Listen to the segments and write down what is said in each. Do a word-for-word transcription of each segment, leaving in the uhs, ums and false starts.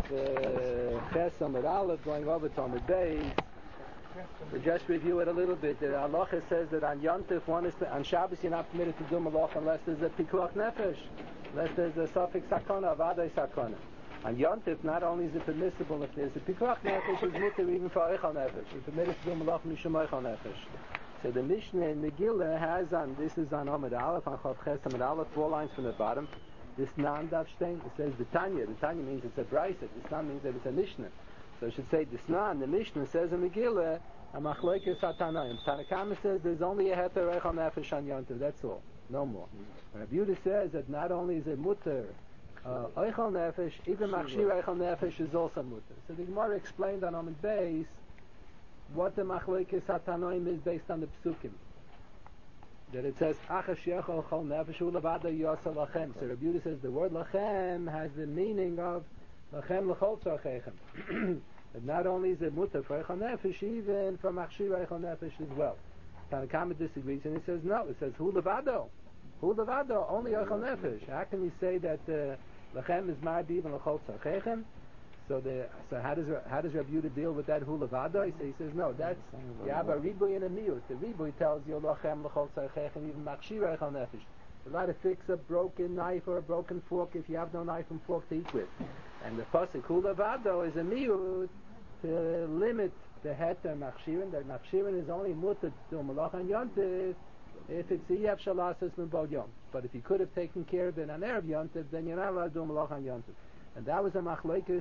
the Chesam with Aleph going over to Amud Beis. We just review it a little bit. The halacha says that on Yom Tov, one is on Shabbos, you're not permitted to do malach unless there's a pikuach nefesh, unless there's a suffix sakona, avadai sakona. On Yom Tov, not only is it permissible if there's a pikuach nefesh, it's mutter even for eichel nefesh. You're permitted to do malach mishum eichel nefesh. So the Mishnah in Megillah has on, this is on Amud Aleph, on Chav Ches Amud Aleph, four lines from the bottom. This nan daf shtein, it says the Tanya. The Tanya means it's a brayso. This nan means that it's a Mishnah. So I should say this nan, the Mishnah says in Megillah, a machlokes hatanoim. Tanakama says there's only a heter eichel nefesh on Yom Tov. That's all, no more. Rabbi Yehuda says that not only is it mutter uh, eichel nefesh, even machshir eichel nefesh is also mutter. So the Gemara explained on Amud Beis what the machlokes hatanoim is based on the psukim. That it says achash yechol chol nefesh u'levada yasa lachem. So Rabbi Yehuda says the word lachem has the meaning of lachem l'chol tzarcheichem. But not only is it mutter for eichel nefesh, even for machshir eichel nefesh as well. Tanakama disagrees and he says no. It says hu levado, hu levado, only eichel nefesh. How can you say that uh, lachem is mardi even l'chol tzarcheichem? So the so how does how does Rabbi Yehuda deal with that hu levado? He says, he says no. That's you have a riboy and a miut. The riboy tells you lachem l'chol tzarcheichem, even machshir eichel nefesh. You got to fix a broken knife or a broken fork if you have no knife and fork to eat with. And the pasuk hu levado is a miut to limit the heter machshirin. That machshirin is only mutter to do malach on Yom Tov if it's a yev shalasas min yom. But if you could have taken care of it on erev Yom Tov, then you're not allowed to do malach on Yom Tov. And that was a machlokes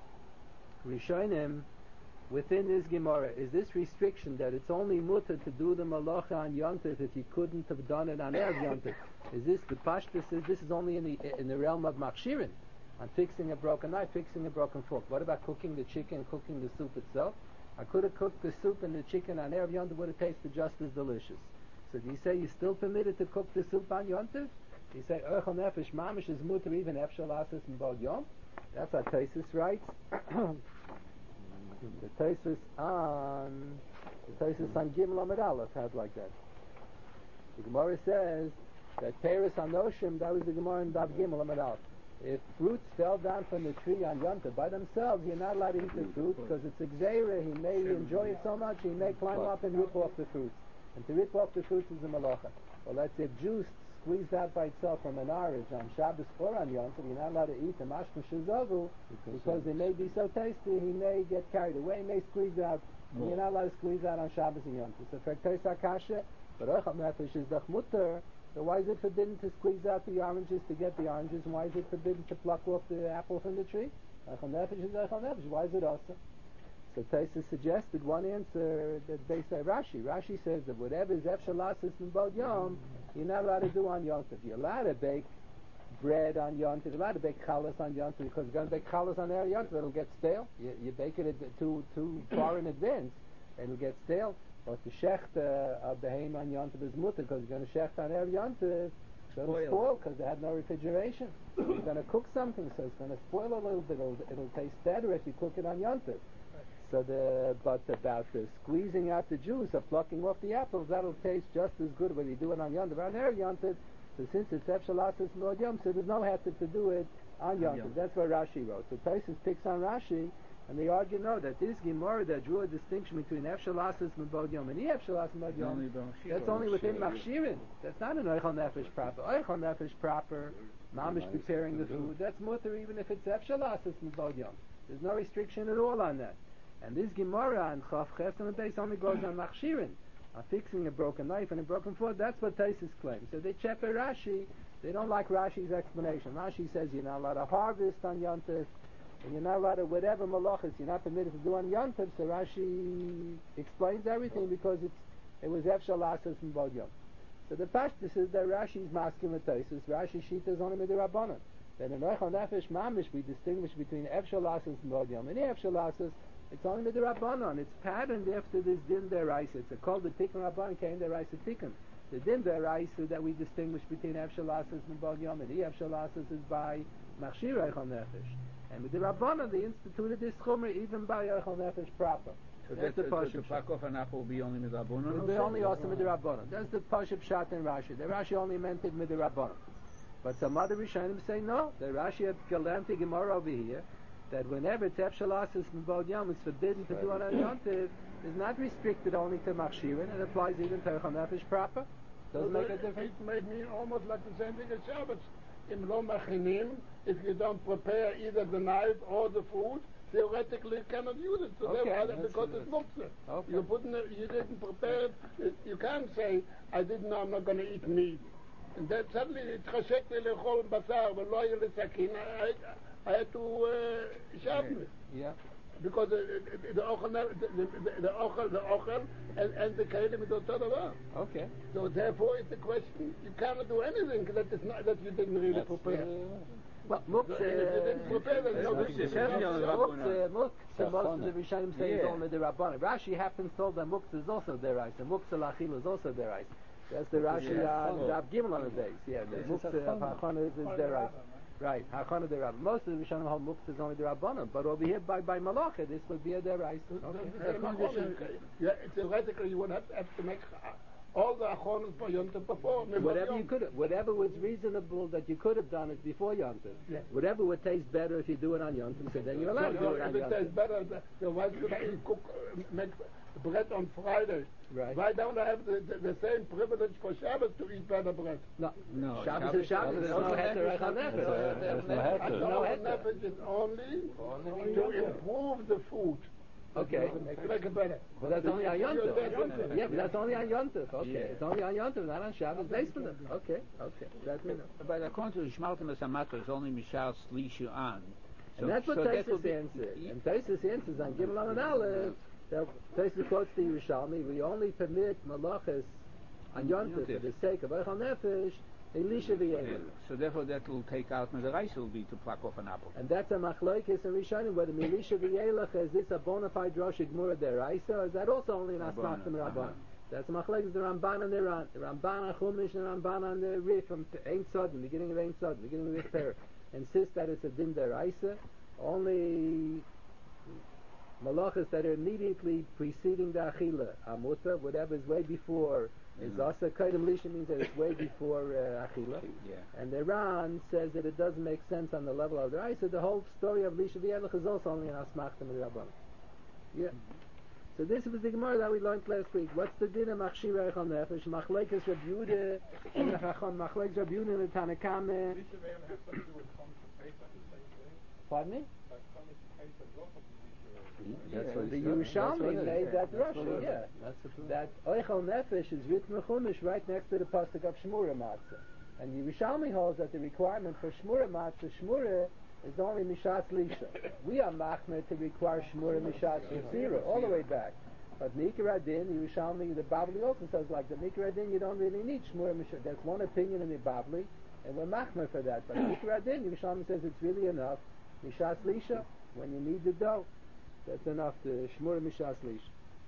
rishonim within this Gemara. Is this restriction that it's only mutter to do the malacha on Yom Tov if you couldn't have done it on erev Yom Tov? Is this the pashtus? Is this is only in the in the realm of machshirin? On fixing a broken knife, fixing a broken fork. What about cooking the chicken, cooking the soup itself? I could have cooked the soup and the chicken on erev Yom Tov, would have tasted just as delicious. So do you say you're still permitted to cook the soup on Yom Tov? You say eichel nefesh mamish is mutter even efshal asis m'bod yom? That's what Taisus writes. The Taisus on the Taisus on Gimel Amud Aleph has like that. The Gemara says that Peres Anoshim, that was the Gemara in Daf Gimel Amud Aleph. If fruits fell down from the tree on Yom Tov by themselves, you're not allowed to eat the fruit because it's a gzeira. He may enjoy it so much, he may climb up and rip off the fruits. And to rip off the fruits is a malacha. Well, let's say juice squeezed out by itself from an orange on Shabbos or on Yom Tov, you're not allowed to eat the mashma shazavu because they may be so tasty, he may get carried away, he may squeeze out. And you're not allowed to squeeze out on Shabbos and Yom Tov. So for Teisa Kasha, but eichel nefesh is dach mutter. So why is it forbidden to squeeze out the oranges to get the oranges? And why is it forbidden to pluck off the apple from the tree? Eichel nefesh is eichel nefesh. Why is it also? So Taisa suggested one answer that based on Rashi. Rashi says that whatever is efshalasis in bod yom, you're not allowed to do on Yom Tov. You're allowed to bake bread on Yom Tov. You're allowed to bake challah on Yom Tov because you're going to bake challah on Erev Yom Tov. It'll get stale. You, you bake it too too far in advance, it'll get stale. But the shecht uh, of the haim on Yom Tov is mutter because you're going to shecht on Erev Yom Tov. So it'll spoil because they had no refrigeration. You're going to cook something, so it's going to spoil a little bit. It'll, it'll taste better if you cook it on Yom Tov. So the but about the squeezing out the juice or plucking off the apples, that'll taste just as good whether you do it on Yom Tov or on Erev Yom Tov. So since it's efshalasis mod Yom, so there's no heter to do it on Yom Tov. That's what Rashi wrote. So Taisus picks on Rashi, and they argue no that this Gemara that drew a distinction between efshalasis mod Yom and efshalasis mod Yom. That's only within machshirin. That's not an eichel nefesh proper. Eichel nefesh proper, mamish preparing the food. That's mutter even if it's efshalasis mod Yom. There's no restriction at all on that. And this Gemara and Chav Ches and the base only goes on machshirin, on fixing a broken knife and a broken foot. That's what Taisus claims. So they check Rashi. They don't like Rashi's explanation. Rashi says you're not allowed to harvest on Yom Tov, and you're not allowed to whatever malachas you're not permitted to do on Yom Tov. So Rashi explains everything because it's it was efshalasis and bod yom. So the pashtus is that Rashi's masking with Taisus. Rashi shita is only midirabbanan. That in eichel nefesh mamish we distinguish between efshalasis and bod yom. And efshalasis, it's only the Rabbanon. It's patterned after this Din Deraisa. It's called the Tikkun Rabban came Deraisa Tikkun. The Din Deraisa that we distinguish between Efshalasis and Bod Yom and Efshalasis is by Machshir Eichel Nefesh. And with the Rabbanon, they instituted this Chumra even by Eichel Nefesh proper. So that's, that's the Pashup. To pluck off an apple will be only with Rabbanon? It will be only also with the Rabbanon. That's the Pashup Shat in Rashi. The Rashi only meant it with the Rabbanon. But some other Rishonim say no. The Rashi had Galanti Gemara over here that whenever Tef Shalasis Mbod Yom is forbidden to do on a Yontiv, is not restricted only to Machshirin, it applies even to Eichel Nefesh proper. Doesn't well, make a difference. It may mean almost like the same thing as Shabbos. In Lo Machinim, if you don't prepare either the knife or the food, theoretically you cannot use it. So Okay, therefore, that's because good. it's muktzah. Okay. You put in it, you didn't prepare it. You can't say, I didn't know I'm not going to eat meat. And then suddenly it chashek me lechol basar, but lo yeh lesakin. I I had to uh, sharpen it. Yeah. Because the the ochel, the the the ochel, the ochel, and and the kelim is other. Okay. So therefore, it's a question. You cannot do anything that is not that you didn't really That's, prepare. uh, well, So if you didn't Muktzah, prepare, there's no Muktzah difference. says the other Muktzah, Muktzah, most of the Rishonim say is Yeah. only the Rabbanim. Rashi happens told that Muktzah is also deraisa. Muktzah lachil is also deraisa. That's the Rashi Yeah. on Rav Gimel on the days. Yeah, the This is Muktzah of Hachana. Hachana is deraisa. Right, Hachana deraisa. Most of the Rishonim hold Muktzah is only the Rabbanim, but over here by by Malacha, this would be a deraisa. Okay. Yeah, theoretically, you would have, have to make all the achonos for Yom to perform. Whatever you could have, whatever was reasonable that you could have done it before Yom Tov. Yeah. Whatever would taste better if you do it on Yom Tov, so then you're allowed to do it on If it Yom tastes Tov. better, then why should I cook, uh, make bread on Friday? Right. Why don't I have the, the, the same privilege for Shabbos to eat better bread? No, No, Shabbos is Shabbos. There's no heter echad There's nefesh. There's no no heter. No heter. heter. Nefesh is only to improve the food. Okay. To make it better. But that's only on Yom You're dead Tov. Yom Tov. Yeah, but that's only on Yom Tov. Okay, Yeah. it's only on Yom Tov, not on Shabbos. Based on it. Okay, okay. That means. But according to Shmaltim Asamato, it's only Mishal Slishu on. And that's what so that will Taisus be- answers. And Taisus answers on Gimel Amud Aleph. that Taisus quotes the Yerushalmi. We only permit malachas on Yom Tov for the sake of Eichel Nefesh, Elisha v'Yemen. So therefore that will take out the rice will be to pluck off an apple. And that's a machlokes and Rishonim, whether Milisha v'Yelech is this a bona fide Rosh Gemura deraisa, or is that also only an Asmachtim Rabbanan, Rabban? uh-huh. That's a machlokes the Ramban and the Ran, the Ramban on Chumash and the Ramban on the Rif from Ein Sod, the beginning of Ein Sod, the beginning of this pair, insist that it's a din deraisa. Only malachas that are immediately preceding the Achila, Amuta, whatever is way before. Is also Kaidem Lisha means that it's way before uh, Achila. Yeah. And the Ran says that it doesn't make sense on the level of the Raisa. The whole story of Lisha V'Yelech is also only an Asmachtim and Rabban. Yeah. So this was the Gemara that we learned last week. What's the din of Machshir Eichel Nefesh? Machlekes Reb Yehuda and the Chacham. Machlekes Reb Yehuda and the Tanakame. Pardon me? That's Yeah, what the that's- that's what Yerushalmi it made is. that That's what Rashi. it Yeah. is. That's the truth. That Eichel Nefesh is written in Chumash right next to the pasuk of Shmura Matzah. And Yerushalmi holds that the requirement for Shmura Matzah, Shmura, is only Mishat Lisha. We are machmer to require Shmura Mishat Yisira, all the way back. But Mikra Adin, Yerushalmi, the Bavli also says like the Mikra Adin, you don't really need Shmura Mishat. That's one opinion in the Bavli, and we're machmer for that. But Mikra Adin, Yerushalmi says it's really enough. Mishat Lisha, when you need the dough, that's enough to Shmura Mishat Lisha.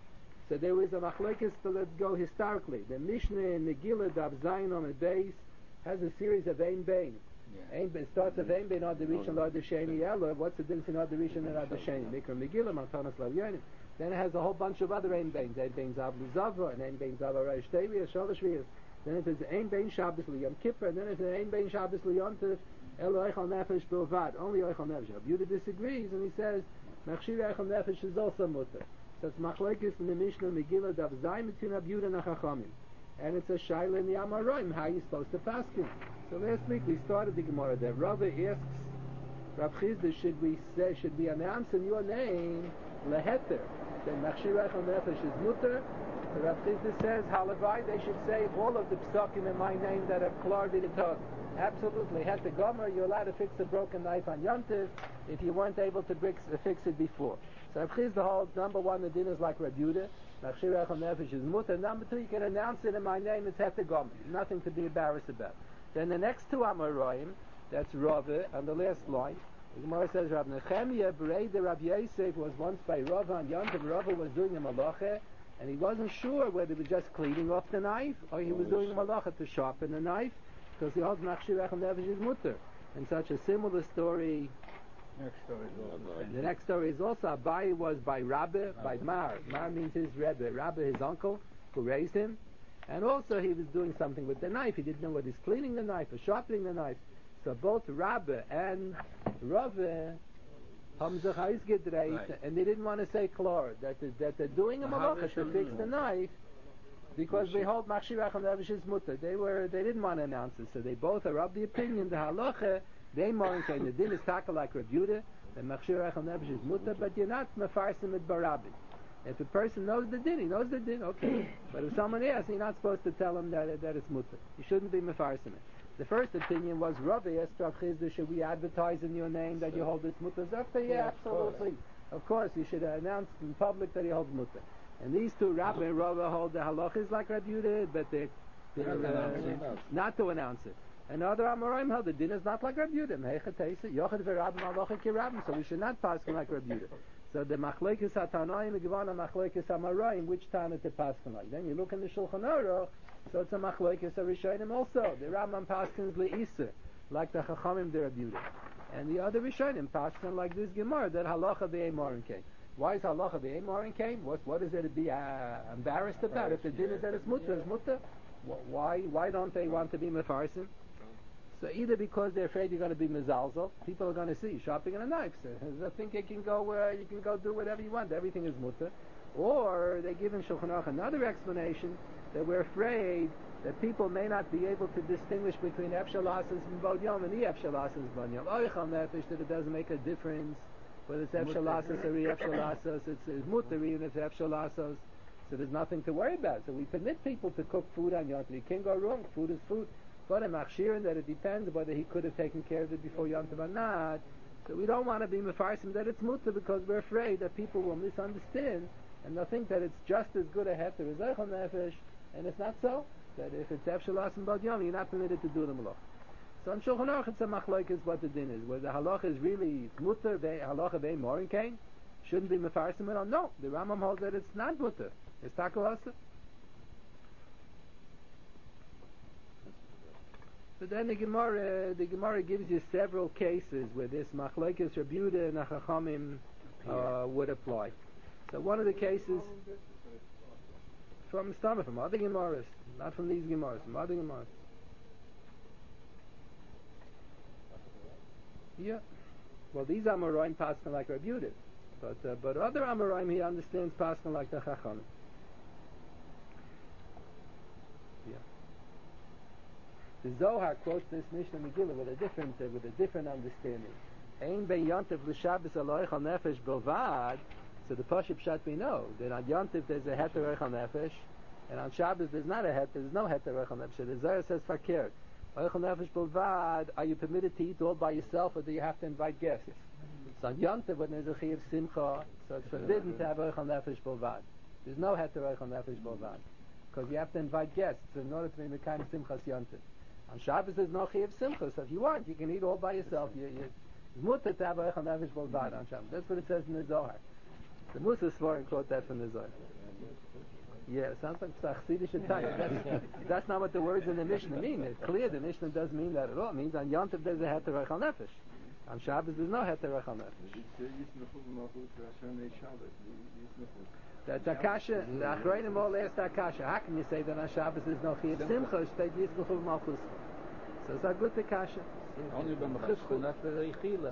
So there was a machlekes, so let's go historically. The Mishnah in Megillah, Daf Zayin on the base, has a series of Ein Bein. Yeah. Ein Bein starts with Ein Bein Ad Rishon Ad Sheni Ella. What's the difference in Ad Rishon and Ad Sheni? Mikra Megillah, Matanas Lavyanim. Then it has a whole bunch of other Ein Beins. Ein Bein Zav Luzava, and Ein Bein Zav Aray Shtevia, Shalosh Viyas. Then it is Ein Bein Shabbos Liyom Kippur, and then it's Ein Bein Shabbos Liyom Tov, Elo Eichel Nefesh Bilvad. Only Eichel Nefesh. Yehuda disagrees, and he says, Machshir Eichel Nefesh is also mutter. So it's machlekes in the Mishnah Megillah Daf Zayin between Yehuda and Chachamim. And it's a shaila in the Amaroim, how you supposed to fast him. So last week we started the Gemara there. Rava asks, Rav Chizda, should we say, should we announce in your name, Leheter, that Machshir Eichel Nefesh is mutter? So Rav Chizda says, Halavai, they should say all of the psakim in my name that have klar b'getov. Absolutely. Heter Gomer, you're allowed to fix a broken knife on Yom Tov if you weren't able to fix, uh, fix it before. So Rav Chizda holds, number one, the din is like Reb Yehuda. Machshir Eichel Nefesh is mutter. Number two, you can announce it in my name, it's Heter Gomer. Nothing to be embarrassed about. Then the next two Amoraim, that's Rava, on the last line. The Gemara says, Rav Nechemia, Bereida Rav Yosef, was once by Rava on Yom Tov. Rava was doing a malacha, and he wasn't sure whether he was just cleaning off the knife, or he was doing a malacha to sharpen the knife, because the old Machshir Eichel Nefesh is mutter. And such a similar story. Next story is also the same. The next story is also Abai was by Rabbi, by Mar. Mar means his Rebbe. Rabbi, his uncle, who raised him. And also he was doing something with the knife. He didn't know whether he's cleaning the knife or sharpening the knife. So both Rabbi and Rabbi haben sich ausgedreht, Right. and they didn't want to say klar that they- that they're doing a The malacha to Havish fix and- the knife because they hold machshirach and Nefesh mutter. They were they didn't want to announce it, so they both are of the opinion the halacha they morinkein the din is taka like Reb Yehuda, the machshirach and Nefesh mutter, but you're not mefarsim it barabin. If a person knows the din, he knows the din, okay. But if someone asks, you're not supposed to tell him that that it's mutter. You shouldn't be mefarsim it. The first opinion was Rabbi asked Rav Chizda, should we advertise in your name that you hold this mutter? Zafta, yeah, absolutely. Of course, you should announce in public that you hold mutter. And these two, Rabbi and Rabbi, hold the halachas like Rabbi Yehuda, but they're, they're uh, not to announce it. And other Amoraim held the din is not like Rabbi Yehuda. Meicha teisa, yochad v'rabim halacha ki rabim. So we should not pass like Rabbi Yehuda. So the machlekes hatanoim givana machlekes Amoraim, which tana to pass like? Then you look in the Shulchan Aruch, so it's a machlekes Rishonim also. The Rambam paskins le'iser, like the Chachamim the Rabbi Yehuda. And the other Rishonim paskin like this Gemara that halacha v'emorim came. Why is halacha v'emorim came? What what is there to be uh, embarrassed about? If the din is that it's mutter, it's mutter. Why why don't they want to be mefarsim? So either because they're afraid you're going to be mezalzel, people are going to see shopping in a knife. So I think you can go uh, you can go do whatever you want. Everything is mutter. Or they give in Shulchan Aruch another explanation that we're afraid that people may not be able to distinguish between Efshalasas and Bodyom and Efshalasas and Bodyom. Oichal nefesh, that it doesn't make a difference whether it's Efshalasas or Efshalasas. It's, it's mutter even if it's Efshalasas. So there's nothing to worry about. So we permit people to cook food on Yom Tov. You can't go wrong. Food is food. But I'm machshirin that it depends whether he could have taken care of it before Yom Tov or not. So we don't want to be mefarsim that it's mutter because we're afraid that people will misunderstand and they'll think that it's just as good a heter as Eichel Nefesh, and it's not so. That if it's Efshalas and Bad Yom, you're not permitted to do the malach. So in Shulchan Aruch it's a machlokes what the din is. Whether the halach is really mutter, halacha ve'im morin kain, shouldn't be mefarsim it or no. The Rambam holds that it's not mutter. It's takalasa. But then the Gemara, the Gemara gives you several cases where this machlokes Reb Yehuda and Chachamim uh, would apply. So one of the cases from Stama, from other Gemaras, not from these Gemaras, from other Gemaras. Yeah. Well, these Amoraim paskin like Reb Yehuda, but uh, but other Amoraim he understands paskin like the Chachamim. Yeah. The Zohar quotes this Mishnah Megillah with a different uh, with a different understanding. Ein ben Yontif l'Shabbos aloichal nefesh bilvad. So the Pashup Pshat we know that on Yontif there's a heter oichal nefesh, and on Shabbos there's not a heter. There's no heter oichal nefesh. The Zohar says fakir. Oichal nefesh bilvad. Are you permitted to eat all by yourself, or do you have to invite guests? So on Yontif when there's a chiyuv simcha, so it's forbidden to have oichal nefesh bilvad. There's no heter oichal nefesh bilvad because you have to invite guests in order to be mekayim simchas Yontif. On Shabbos there's no chiyuv simcha, so if you want, you can eat all by yourself. You, you, it's mutter to have oichal nefesh bilvad on Shabbos. That's what it says in the Zohar. The Musa Svarim quote that from the Zohar. Yeah, it sounds like Chassidische Tanya. That's, that's not what the words in the Mishnah mean. It's clear the Mishnah doesn't mean that at all. It means on Yom Tov there's a heter oichal nefesh. On Shabbos there's no heter oichal nefesh. That's Akasha. The Achreinim all asked Akasha. How can you say that on Shabbos there's no chiyuv simcha? State Yismuchu Malchus. So it's a good Akasha. Only by Mechusku, not for Reichila.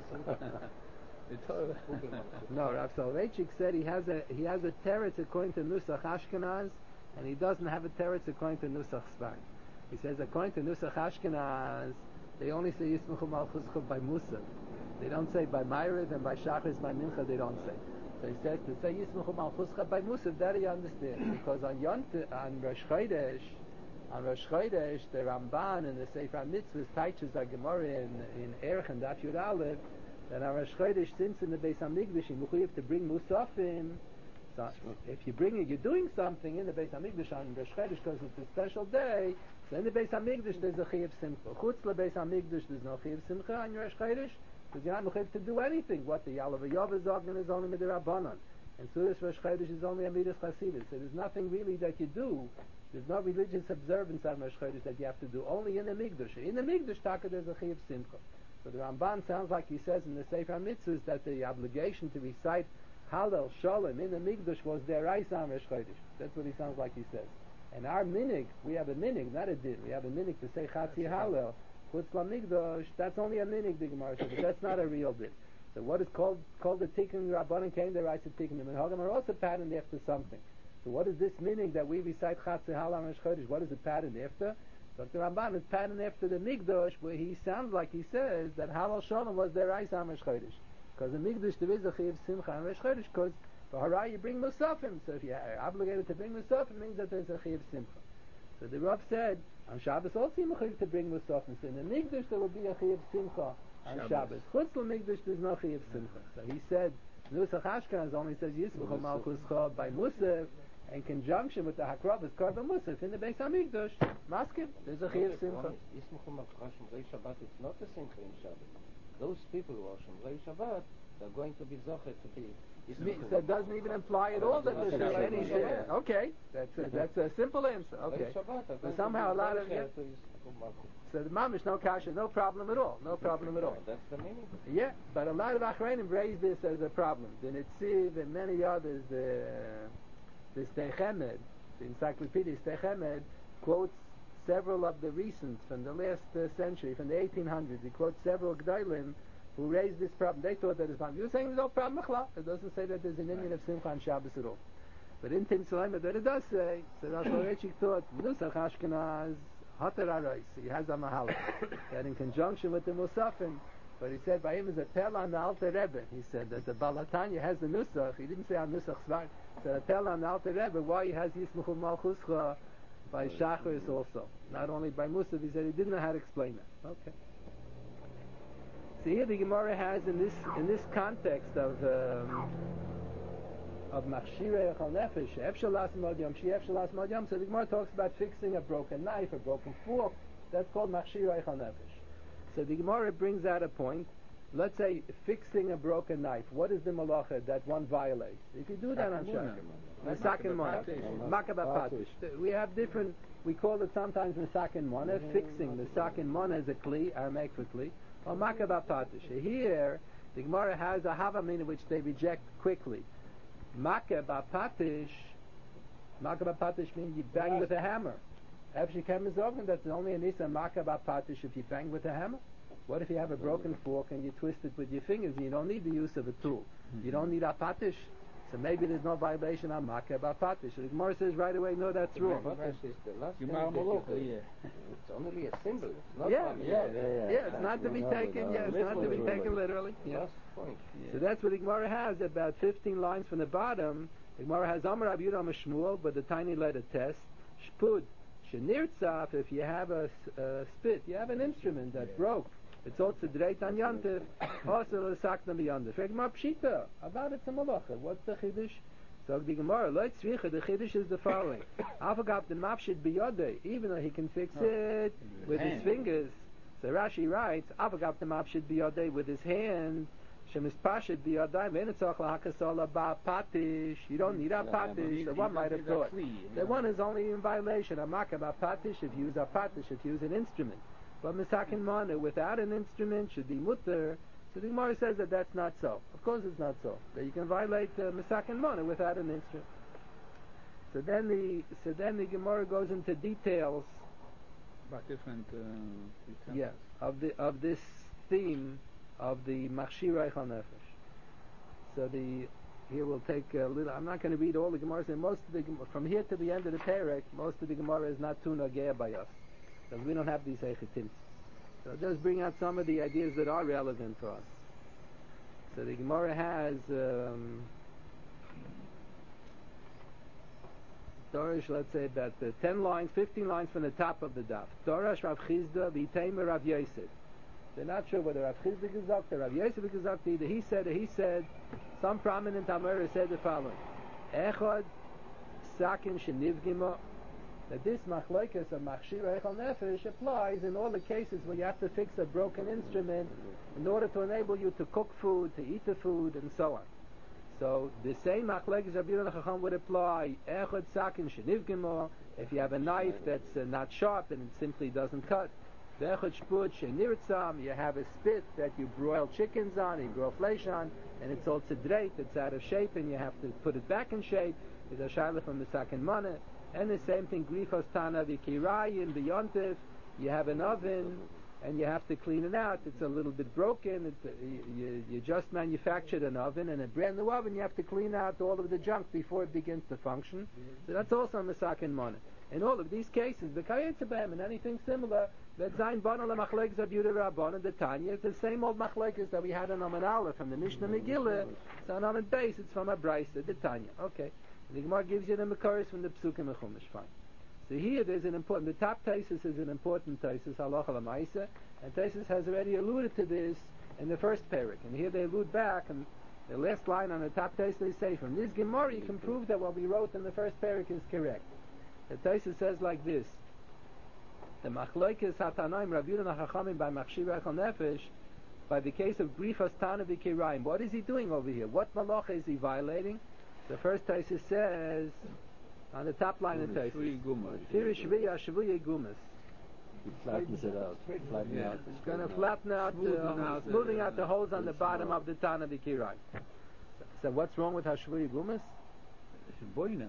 No, Rav Soloveitchik said he has a he has a teretz according to Nusach Ashkenaz, and he doesn't have a teretz according to Nusach Sfard. He says according to Nusach Ashkenaz, they only say Yismuchu Malchuscha by Musa. They don't say by Ma'ariv and by Shachris by Mincha. They don't say. So he says to say Yismuchu Malchuscha by Musa, that he understands because on Yont on Rosh Chodesh, on Rosh Chodesh, the Ramban and the Sefer Mitzvahs teaches our Gemara in in Erech and Daf Yud Aleph. That on Rosh Chodesh, since in the Beis Hamikdash, you have to bring Musafim. So if you bring it, you're doing something in the Beis Hamikdash on Rosh Chodesh because it's a special day. So in the Beis Hamikdash, there's a Chiyuv Simcha. Chutz LeBeis Hamikdash, there's no Chiyuv Simcha on Rosh Chodesh because you're not mechuyev to do anything. What the Yalav Yov is Zogin is only Midirabbanan, and Sudas Rosh Chodesh is only Amidas Chasidus. So there's nothing really that you do. There's no religious observance on Rosh Chodesh that you have to do. Only in the Mikdash. In the Mikdash, Taka, there's a Chiyuv Simcha. So the Ramban sounds like he says in the Sefer Mitzvahs that the obligation to recite Hallel Shalom in the Mikdash was deraisa on Rosh Chodesh. That's what he sounds like he says. And our minig, we have a minig, not a din. We have a minig to say Chatzi Hallel. Chutz LaMikdash, that's only a minig, the Gemara says, but that's not a real din. So what is called called the tikkun rabbanon came the right to tikkun the minhagim are also patterned after something. So what is this meaning that we recite Chatzei Halam Rosh Chodesh? What is it patterned after? Doctor Ramban is patterned after the Mikdash, where he sounds like he says that Halal Shalom was their Reis on Rosh Chodesh. Because in Mikdash there is a Chiv Simcha on Rosh Chodesh, because for Harai you bring Musafim. So if you're obligated to bring Musafim, it means that there's a Chiv Simcha. So the Rav said, on Shabbos also you Chiv to bring Musafim. So in the Mikdash there will be a Chiv Simcha on Shabbos. Chutz Mikdash there's no Chiv Simcha. So he said, Nusach Ashkenaz only says Yisbuch Malchuscha by Musaf, in conjunction with the Hakrabas Karban Musaf in the Beis HaMikdash. Maskim, there's a Chiv Simcha. It's not a Simcha in Shabbat. Those people who are Shomrei Shabbat, they're going to be Zocher to be. So it doesn't even imply at all that there's any share. Okay, that's a, that's a simple answer. Okay, so somehow a lot of yeah. So the mamish no kasha, no problem at all, no problem at all. That's the meaning. Yeah, but a lot of achreinim raise this as a problem. The Netziv and many others, the the Steichemed, the encyclopedia Steichemed, quotes several of the recent from the last uh, century, from the eighteen hundreds. He quotes several Gdolim who raised this problem. They thought that it's problem. You're saying there's no problem, Mechla. It doesn't say that there's an Indian of Simcha on Shabbos at all. But in Tin Salema, that it does say, so that's what Rechik thought, Nusach Ashkenaz, Hatar Arais, he has a mahal. That in conjunction with the Musafin, but he said by him is a Pel on the Alter Rebbe. He said that the Balatanya has the Nusach. He didn't say on Nusach Svar. He said a Pel on the Alter Rebbe, why he has Yismuchul Malchuscha by Shachris also. Not only by Musaf, he said he didn't know how to explain that. Okay. So here the Gemara has in this in this context of um, of Machshirei Echal Nefesh, Efshalas Modyam, Shi Efshalas Modyam. So the Gemara talks about fixing a broken knife, a broken fork. That's called Machshirei Echal Nefesh. So the Gemara brings out a point. Let's say fixing a broken knife. What is the malacha that one violates? If you do that on Shabbos, Misakin Mona, Makaba Patish. We have different. We call it sometimes Misakin Mona. Fixing Misakin Mona is a kli, Aramaic for kli. Or Makaba Patish. Here, the Gemara has a Havamin which they reject quickly. Makaba Patish, Makaba Patish means you bang with a hammer. After you come is that's only an Isa Makaba Patish if you bang with a hammer. What if you have a broken fork and you twist it with your fingers and you don't need the use of a tool? You don't need a patish. So maybe there's no violation on Makaba Patish. So the Gemara says right away, no, that's wrong. It's only a symbol. It's not yeah, yeah, yeah, yeah, yeah. It's not to be taken. Yeah, it's not to be taken literally. Yeah. So that's what the Gemara has. About fifteen lines from the bottom, the Gemara has Amar Rabbi Yehuda Mishmuel, but the tiny letter test. Shpud shenirtzaf. If you have a, a spit, you have an instrument that broke. It's also dreit on Yantif. Also l'sakna b'Yantif. Gemara pshita about it's a malacha. What's the chiddush? So the Gemara, lo tzricha, the chiddush is the following. Avagav the mapshid biyodei, even though he can fix it with his fingers. So Rashi writes, Avagav the mapshid biyodei with his hand. Shemis pashid biyodei v'enitzach lahakasola ba patish. You don't need a patish. The one might have thought. The one is only in violation. A makah ba patish if you use a patish, if you use an instrument. But misakin mana without an instrument should be mutter. So the Gemara says that that's not so. Of course it's not so. That you can violate uh, misakin mana without an instrument. So then the so then the Gemara goes into details about different uh, yeah of the of this theme of the Machshirei Echal Nefesh. So the here we'll take a little. I'm not going to read all the Gemaras. And most of the from here to the end of the Perek, most of the Gemara is not too nagea by us. Because we don't have these Eichetim. So I'll just bring out some of the ideas that are relevant for us. So the Gemara has um, Dorish, let's say about uh, ten lines, fifteen lines from the top of the daf. Dorish Rav Chizda, V'itaymer Rav Yosef. They're not sure whether Rav Chizda gesagt or Rav Yosef gesagt. Either he said or he said. Some prominent Amora said the following: Echad Sakin Shenivgima. That this machlokes of Machshirei Echal Nefesh applies in all the cases where you have to fix a broken instrument in order to enable you to cook food, to eat the food, and so on. So the same machlokes Rabbi Yehuda Chacham would apply. Echad sakin shenivgimo. If you have a knife that's uh, not sharp and it simply doesn't cut. Echad shpud shenirtzam. You have a spit that you broil chickens on, you broil flesh on, and it's all tzedreit, it's out of shape, and you have to put it back in shape. It's a shayla from the sakin mana. And the same thing, grifos tana v'kirayim b'yontif. You have an oven, and you have to clean it out. It's a little bit broken. It's a, you, you just manufactured an oven, and a brand new oven, you have to clean out all of the junk before it begins to function. So that's also Masakin Mana. In all of these cases, the Kayetzabam and anything similar, that Zayin Bana Le Machlekes Abuda Rabban and the Tanya, it's the same old Machlekes that we had in Amud Aleph from the Mishnah Megillah. So on Amud Beis, it's from a Brisa, the Tanya. Okay. The Gemara gives you the Makaris from the Psukim and Chumash. Fine. So here there's an important, the top Taisus is an important Taisus, Halacha L'Maisa, and Taisus has already alluded to this in the first parak. And here they allude back, and the last line on the top Taisus they say, from this Gemara you can prove that what we wrote in the first parak is correct. The Taisus says like this, the Machlokes Hatanaim Rav Yehuda Chachamim by Machshir Echel Nefesh, by the case of Grifas Tana V'Kirayim. What is he doing over here? What malacha is he violating? The first Taisus says, on the top line of Taisus, Firish Shviya Shvuya Gumas. He flattens it out. Flatten Yeah. out. It's going to flatten out, Smoothing uh, out smoothing the- out the holes on the it's bottom small. of the Tana V'Kirayim. So what's wrong with Hashvuya Gumas? It's boina.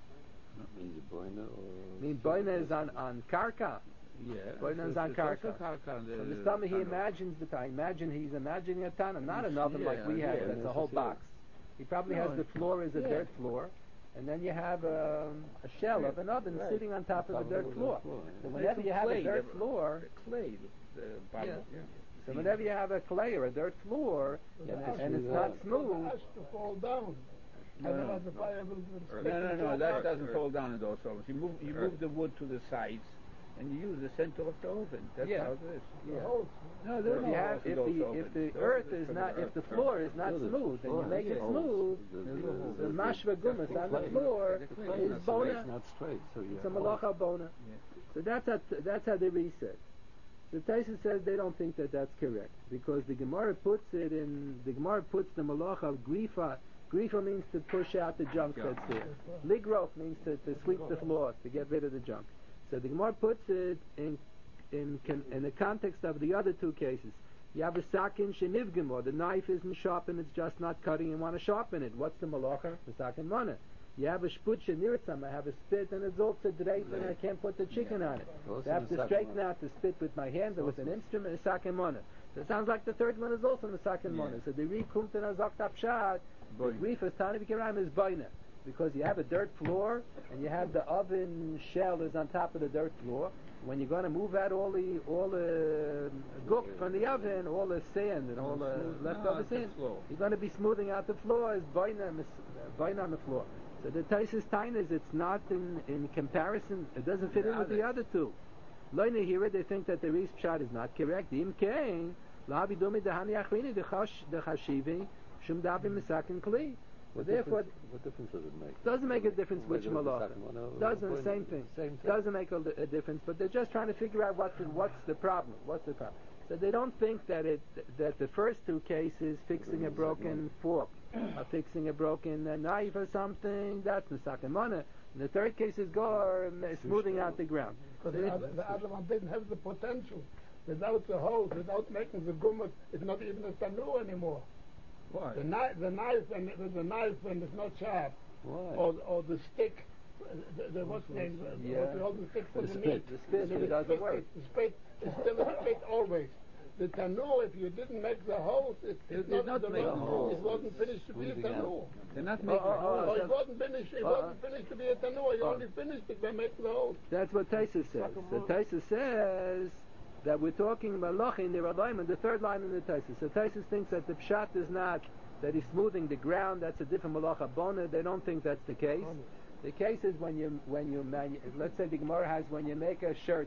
Means a boina or... I mean, Boina is on, on Karka. Yeah. Boina is It's- on it's also Karka. karka on the So the stomach he tunnel. imagines the Tana. Imagine he's imagining a Tana, not an oven like we Yeah, have, yeah, that's a whole necessarily. box. He probably No, has the it's- floor as a yeah. dirt floor, and then you have um, a shell of an oven Right. sitting on top of a Top dirt of the floor. floor, So yeah. whenever you have a Clay, dirt the- floor, the clay, the, the bottom, Yeah. yeah. so whenever you have a clay or a dirt floor, Yeah, and, that's and it's true, not yeah. smooth, Has to fall down. No, Otherwise no. the fire will will No, no, no, that doesn't Earth. fall down in those ovens. You move, you move the wood to the sides, and you use the center of the oven. That's Yeah. how it is. The Yeah. holes. No, there are if no you have, holes in if those the if ovens. the Those earth are is from not, the if the earth. floor is not No, the smooth, and you floor make has it holes. smooth, The- the the- the- mashva gumas the on the clay- floor the clay is not It's bona. not straight, so you It's a have malacha bona. Yeah. So that's how that's how the Ri said. The Taisa says they don't think that that's correct because the Gemara puts it in. The Gemara puts the malacha of grifa. Grifa means to push out the junk Yeah. that's there. Ligrof means to, to sweep the floors, to get rid of the junk. So the Gemara puts it in in con- in the context of the other two cases. You have a sakin shenivgim, or the knife isn't sharpened, it's just not cutting, and want to sharpen it. What's the malacha? The sakin mana. You have a shput shenirtzam, I have a spit, and it's also draped, and I can't put the chicken on it. Also I have the to sakin straighten mana. out the spit with my hands or with an instrument, a sakin mana. So it sounds like the third one is also the sakin mana. So the Ri kumt and azakt apshat, the Boina. grief Tani V'Kirayim is boina. Because you have a dirt floor, and you have the oven shell is on top of the dirt floor. When you're going to move out all the all the gook from the oven, all the sand and all the leftover it's the sand, floor. you're going to be smoothing out the floor as boina mis- boina on the floor. So the Taisus Tain is it's not in, in comparison. It doesn't fit The in with the other two. Loina here they think that the Ri's pshat is not correct. Im kain lavi domi dehani achrini dechash dechashivi shum dabi misakin kli. What Therefore, difference, what difference does it make? doesn't make a difference which Whether it's the malacha. second one or- Doesn't, or- same thing. Same thing. Doesn't make a, a difference, but they're just trying to figure out what the, what's the problem. What's the problem? So they don't think that it that the first two cases, fixing a broken fork, or fixing a broken uh, knife or something, that's misakin mana. And the third case is go um, smoothing out the ground. Because the other, the other one didn't have the potential. Without the holes, without making the gumot, it's not even a tanu anymore. Why? The knife, the knife, and with the knife when it's not sharp, Why? or or the stick, uh, the, the what's name, Yeah. what the other stick for The the spit. meat. The spit, The it doesn't spit, work. The spit is still a spit always. The tanu, if you didn't make the holes, it, They it's did not, not the make lo- the holes. It wasn't finished to be a Smoothing out. tanu. They're not Oh, making oh, oh, Oh, so- it wasn't finished. It Uh-uh. wasn't finished to be a tanu. You Uh. only finished it by making the holes. That's what Taisa says. The Taisa says that we're talking about lochin, the Radayim, the third line in the Taisa. So Taisa thinks that the pshat is not that he's smoothing the ground. That's a different malacha bona. They don't think that's the case. The case is when you when you manu- let's say the Gemara has when you make a shirt.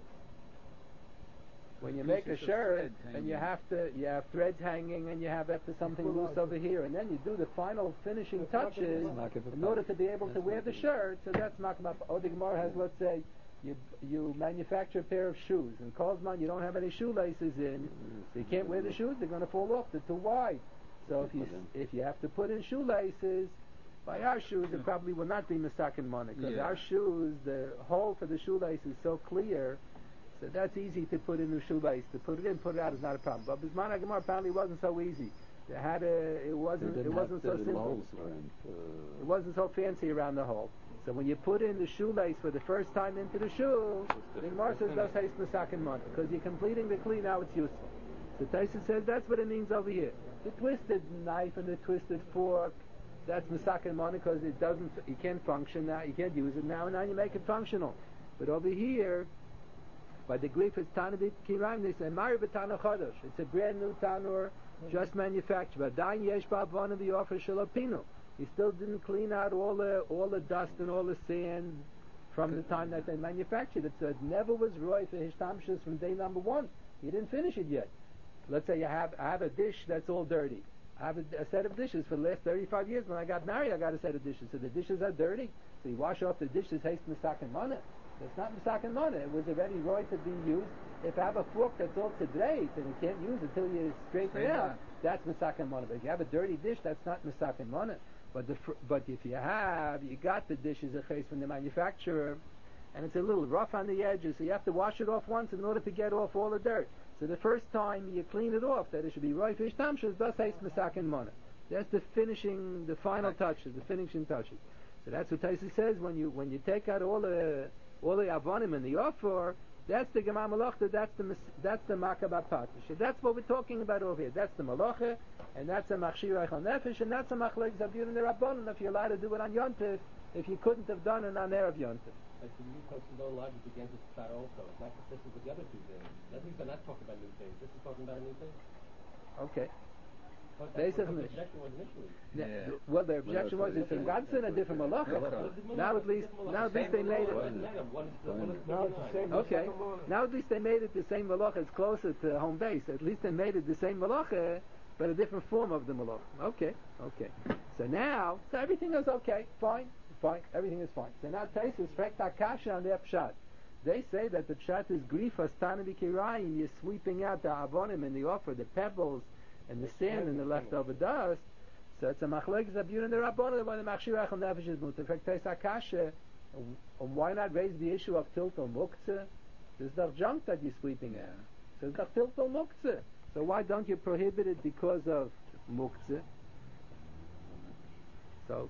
When you make a Pieces of shirt thread and you hanging. have to you have threads hanging and you have after something loose over here and then you do the final finishing touches in order to be able to wear the shirt. So that's makma. Or the Gemara has, let's say, you you manufacture a pair of shoes and Kozman you don't have any shoelaces in, so you can't wear the shoes. They're going to fall off. They're too wide. So if you if you have to put in shoelaces, by our shoes it probably will not be misakin money because Yeah. our shoes, the hole for the shoelace is so clear. So that's easy to put in the shoelace. To put it in, put it out is not a problem. But Bisman Gemara apparently wasn't so easy. They had a, it They wasn't, didn't it wasn't have so the simple. holes weren't, uh, It wasn't so fancy around the hole. So when you put in the shoelace for the first time into the shoe, the Gemara says that's haste Masakin Mana, because you're completing the kli, now it's useful. So Taisa says that's what it means over here. The twisted knife and the twisted fork, that's Masakin Mana, because it doesn't, you can't function now, you can't use it now, and now you make it functional. But over here, by the Greek it's Tanabit Kirayim, they say Mari B'Tana Chodosh. It's a brand new tanur, just manufactured. But Dain Yesh Ba'Avon of the offer Shalapino. He still didn't clean out all the all the dust and all the sand from the time that they manufactured it. So it never was roy for Hishtamshus from day number one. He didn't finish it yet. Let's say you have I have a dish that's all dirty. I have a, a set of dishes for the last thirty-five years. When I got married, I got a set of dishes. So the dishes are dirty. So you wash off the dishes, haste Misakin Mana. It's not Misakin Mana. It was already roy to be used. If I have a fork that's all today and you can't use it until you straighten it out, that's Misakin Mana. But if you have a dirty dish, that's not Misakin Mana. But the, but if you have, you got the dishes a chase from the manufacturer, and it's a little rough on the edges, so you have to wash it off once in order to get off all the dirt. So the first time you clean it off, that it should be roy fish tamshas, thus haste Misakin Mana. That's the finishing, the final touches, the finishing touches. So that's what Taisa says when you when you take out all the all the avonim and the offer. That's the Gemara Malachta, that's the that's the Makabah Patish. That's what we're talking about over here. That's the Malacha, and that's the Machshir Eichel Nefesh, and that's the Machlek Zabir and the Rabbanon, if you're allowed to do it on Yontif, if you couldn't have done it on Erev Yontif. But the new Kosovo logic begins to start also. It's not consistent with the other two things. That means they're not talking about new things. This is talking about a new thing. Okay. But that's what Basically, the objection was initially. Yeah. well, their objection was it's a Godson, a different Malacha. Now at least, now at least they made it. No, it's the same. Okay. Now at least they made it the same malacha. It's closer to home base. At least they made it the same malacha, but a different form of the malacha. Okay. Okay. So now, so everything is okay. Fine. Fine. Everything is fine. So now Taisus frekt akasha on their pshat. They say that the pshat is grifas tanabi kirayim. You're sweeping out the avonim and the offer, the pebbles and the sand and the leftover dust. So it's a machlek zabur and the rabbanon when the machshir echel nefesh is mutar. Frekt Taisus akasha. Why not raise the issue of tilto muktzah? There's no junk that you're sweeping out. So it's not tilto muktzah. So why don't you prohibit it because of muktzah? So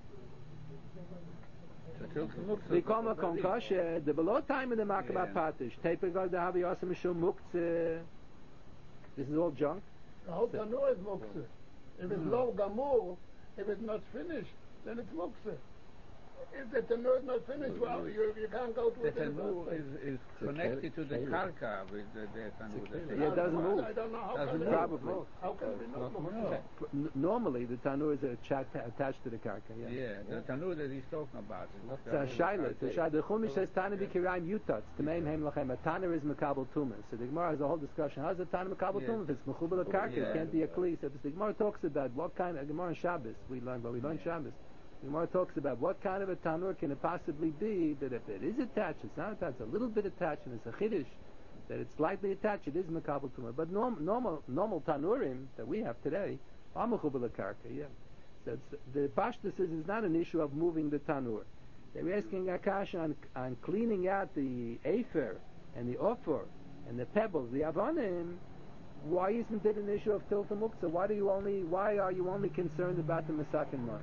the kama konkasha, the below time in the makabah patish, tepegad the havi asam mishum muktzah. This is all junk. The whole tanur is muktzah. If it's low gamur, if it's not finished, then it's muktzah. If the tanur is not finished, well, you, you can't go to The it. tanur is, is connected to the karka with the, the tanur. Yeah, it doesn't move. I don't know how Doesn't can move. it Probably. How can it be not move? No. N- Normally, the tanur is a chat attached to the karka. Yeah. Yeah, the tanur that he's talking about. is not It's a the- shaila. It's a shaila. The Chumash says Tana b'kirayim yutatz. The main hem lachem. A Tana is mekabel tumas. So the Gemara has a whole discussion. How's a Tana mekabel Yeah. tumas? If it's mechubel karka, Yeah. it can't be a kli. So the Gemara talks about what kind of Gemara in Shabbos we learn, but we learn Shabbos. The Gemara talks about what kind of a tanur can it possibly be that if it is attached, it's not attached, it's a little bit attached, and it's a chiddush that it's slightly attached, it is mekabel tumah. But norm, normal normal tanurim that we have today are mechubel karka. Yeah. So it's, the pashtus is it's not an issue of moving the tanur. They're asking Akash on, on cleaning out the afer and the ofer and the pebbles, the avonim. Why isn't it an issue of tilta muktzah? Why do you only? Why are you only concerned about the masakin money?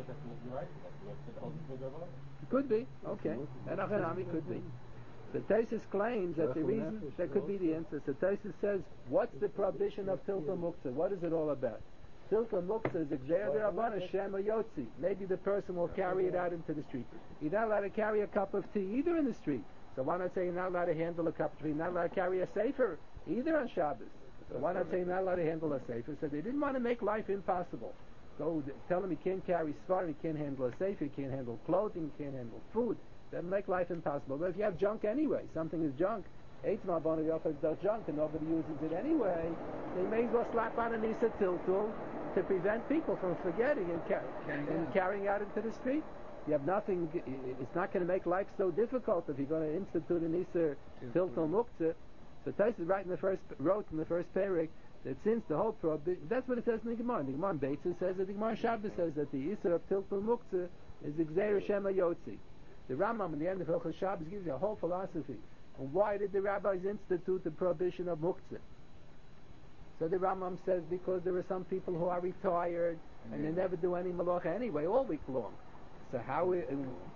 It could be, okay. Enochanami could be. The Taisus claims that the reason that could be the answer. So Taisus says, what's the prohibition of tilta muktzah? What is it all about? Tilta muktzah is exer derabana shema yotzi. Maybe the person will carry it out into the street. You're not allowed to carry a cup of tea either in the street. So why not say you're not allowed to handle a cup of tea? You're not allowed to carry a sefer either on Shabbos. So why not say you're not allowed to handle a sefer? So they didn't want to make life impossible. So tell him you can't carry svar, you can't handle a sefer, you can't handle clothing, you can't handle food. That make life impossible. But if you have junk anyway, something is junk. Eitzma b'onei offer is junk and nobody uses it anyway. They may as well slap on an isa tiltul to prevent people from forgetting and, ca- and carrying out into the street. You have nothing. It's not going to make life so difficult if you're going to institute an isa tiltul muktzah. So Taisa right in the first wrote in the first parak that since the whole prohibition, that's what it says in the Gemara. The Gemara in Beitzah says that the Gemara in Shabbos says that the Isser of Tiltul Muktzah is Gzeir Shema Yotzi. The Rambam in the end of Hilchos Shabbos gives you a whole philosophy. And why did the rabbis institute the prohibition of Muktzah? So the Rambam says because there are some people who are retired and they never do any malacha anyway all week long. So how,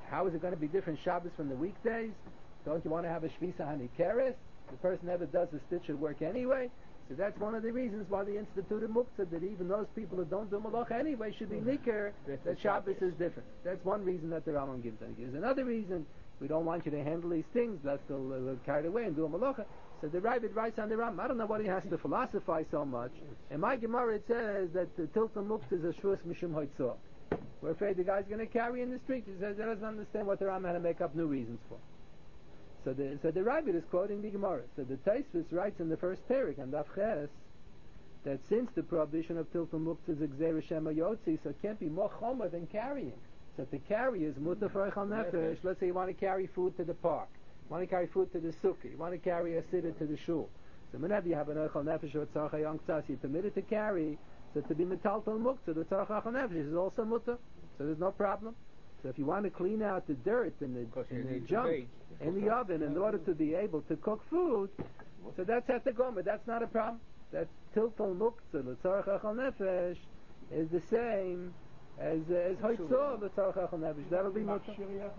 how is it going to be different Shabbos from the weekdays? Don't you want to have a Shvisa Hanikeres? The person never does the stitch at work anyway. So that's one of the reasons why they instituted Muktzah, that even those people who don't do Malacha anyway should be Niker, that Shabbos is different. That's one reason that the Rambam gives. And he gives another reason, we don't want you to handle these things, let's go uh, carried away and do a Malacha. So the Ravid writes on the Rambam, I don't know what he has to philosophize so much. In my Gemara it says that the Tilton Muktzah is a Shvus Mishum Hoitzor. We're afraid the guy's going to carry in the street. He says he doesn't understand what the Rambam had to make up new reasons for. So the so the Ravid is quoting the Gemara. So the Taisvis writes in the first parak and Daf Ches that since the prohibition of Tilton Muktzah is Gzeira Shema Yotzi, so it can't be more chomer than carrying. So to carry is mutar for Eichel Nefesh. Let's say you want to carry food to the park, you want to carry food to the sukkah, you want to carry a sitter to the shul. So whenever you have an Eichel Nefesh or Tzarech Hayom Tzas, you're permitted to carry. So to be metaltal Muktzah, the Tzarech Eichel Nefesh is also mutar. So there's no problem. So if you want to clean out the dirt and the, and the junk in the oven in order to be able to cook food, so that's at the gomer. That's not a problem. That's tilton muktzah l'tzarech echal nefesh is the same as uh, as hoitzor l'tzarech echal nefesh. That'll be mutter.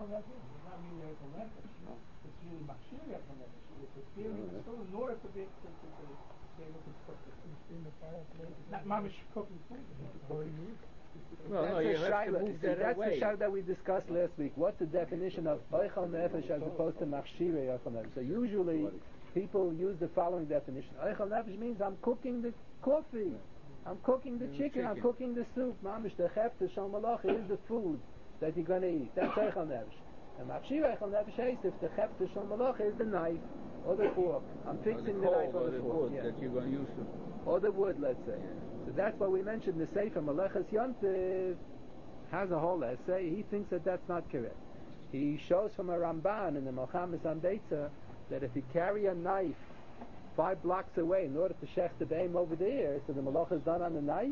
Well, that's no, a you have to shaila. move See, that that's away. the shaila that we discussed last week. What's the definition of oichal nefesh as opposed to machshirei oichal nefesh? So usually people use the following definition. Oichal nefesh means I'm cooking the coffee, I'm cooking the Mm, chicken, I'm chicken. cooking the soup. Mamish, the chefta shal malach is the food that you're going to eat. That's oichal nefesh. And machshirei oichal nefesh is if the chefta shal malach is the knife or the fork. I'm fixing the, the knife coal or or the the fork. wood Yeah. that you're going to use to. Or the wood, let's say. So that's what we mentioned. The Sefer Meleches Yontif has a whole essay. He thinks that that's not correct. He shows from a Ramban in the Melchamas on Beitza that if you carry a knife five blocks away in order to shech the beim over there, so the malach is done on the knife,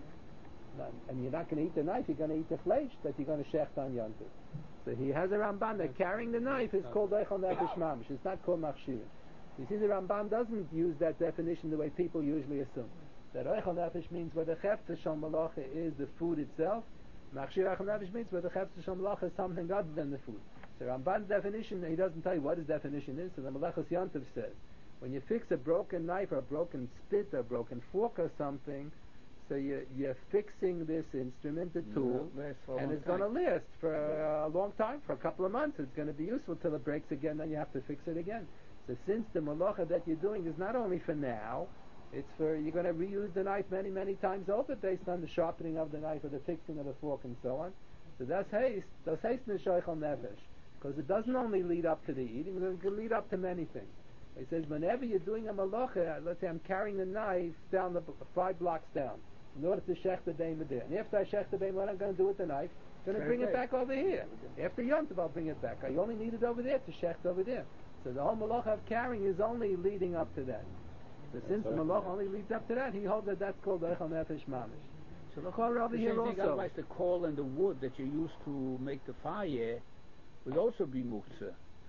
and you're not going to eat the knife, you're going to eat the flesh that you're going to shecht on Yontif. So he has a Ramban that carrying the knife is called Eichel Nefesh Mamish. It's not called Machshirin. You see, the Ramban doesn't use that definition the way people usually assume. That Eichel Nefesh means where the Chefta Shal Malacha is the food itself. Machshir Eichel Nefesh means where the Chefta Shal Malacha is something other than the food. So Ramban's definition, he doesn't tell you what his definition is. So the Melechus Yontif says, when you fix a broken knife or a broken spit or a broken fork or something, so you, you're fixing this instrument, the tool, and it's going to last for a long time, for a couple of months. It's going to be useful till it breaks again, then you have to fix it again. So since the malacha that you're doing is not only for now, it's for, you're going to reuse the knife many, many times over based on the sharpening of the knife or the fixing of the fork and so on. So that's haste, that's haste in Sheichel Nefesh. Because it doesn't only lead up to the eating, it can lead up to many things. He says, whenever you're doing a malacha, let's say I'm carrying the knife down the five blocks down in order to shech the beim there. And after I shech the beim, what I'm going to do with the knife? I'm going to bring it back over here. After Yontiv, I'll bring it back. I only need it over there to shecht over there. So the whole malacha of carrying is only leading up to that. So since the malacha only leads up to that, he holds that that's called Eichel Nefesh Mamish. So the Chor over The here same thing, also. otherwise the coal and the wood that you use to make the fire would also be muktzah.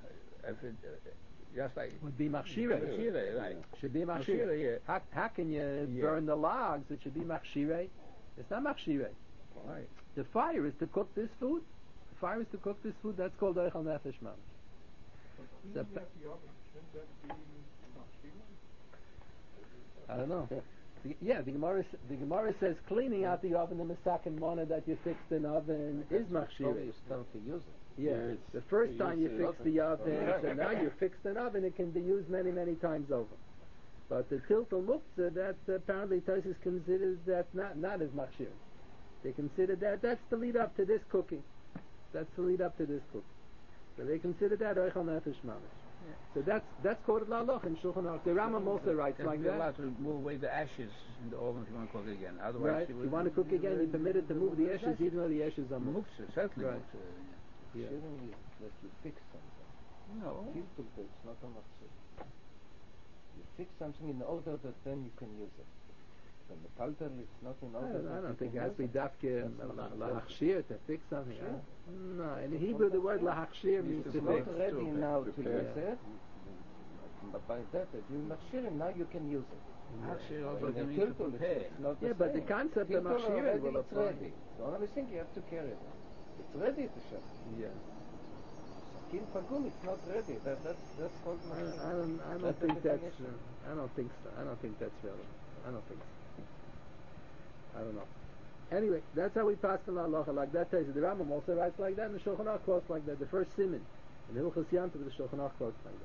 If it, uh, just like Would be machshirei. machshirei, right? Should be machshirei. Machshirei, yeah. How, how can you Yeah. burn the logs? It should be machshirei. It's not machshirei. Right. The fire is to cook this food. The fire is to cook this food. That's called Eichel Nefesh Mamish. So, I don't know. The- yeah, the Gemara, s- the Gemara says cleaning out the oven, the masakin mana that you fixed in oven is Probably machshirei. you start to use it. Yeah, Yes. the first You time you use the fix the oven, oven. so now you fixed an oven, it can be used many, many times over. But the tiltal muktzah, that apparently Tosis considers that not not as machshir. They consider that that's the lead up to this cooking. That's the lead up to this cooking. So they consider that Eichel Nefesh Mamish. So that's that's quoted Laloch in Shulchan Aruch. The Rambam also writes You're like allowed that. to move away the ashes in the oven if you want to cook it again. Otherwise, Right? you, If would, you want to cook again, you're permitted to move the ashes, even though the ashes are moved. Muktzah, certainly Right. muktzah. Yeah. Shouldn't you that you fix something? No. Tiltul, it's not a machshir. You fix something in order that then you can use it. When the palter it's not in I order don't, that I you don't think it can has to be use it. dafke That's not lahachshir to fix something. Sure. No, in Hebrew the word lahachshir means It's to It's fix. not ready Stupid. now to Prepare. use it. But by that, if you machshir now you can use it. Actually, also When can the mean to tiltul, prepare. it's not Yeah, the but the same. concept of Tiltul machshir already will it's apply. ready. The only thing you have to carry it. It's ready to share. Yeah. skin pagum, it's not ready. That, that's that's called I, machine. I don't. I don't That's the think that's. definition. Uh, I don't think so. I don't think that's relevant. I don't think so. I don't know. Anyway, that's how we pass the halacha like that. The Rambam also writes like that, and the Shulchan Aruch quotes like that. The first siman in the Hilchos Yantav, the Shulchan Aruch quotes like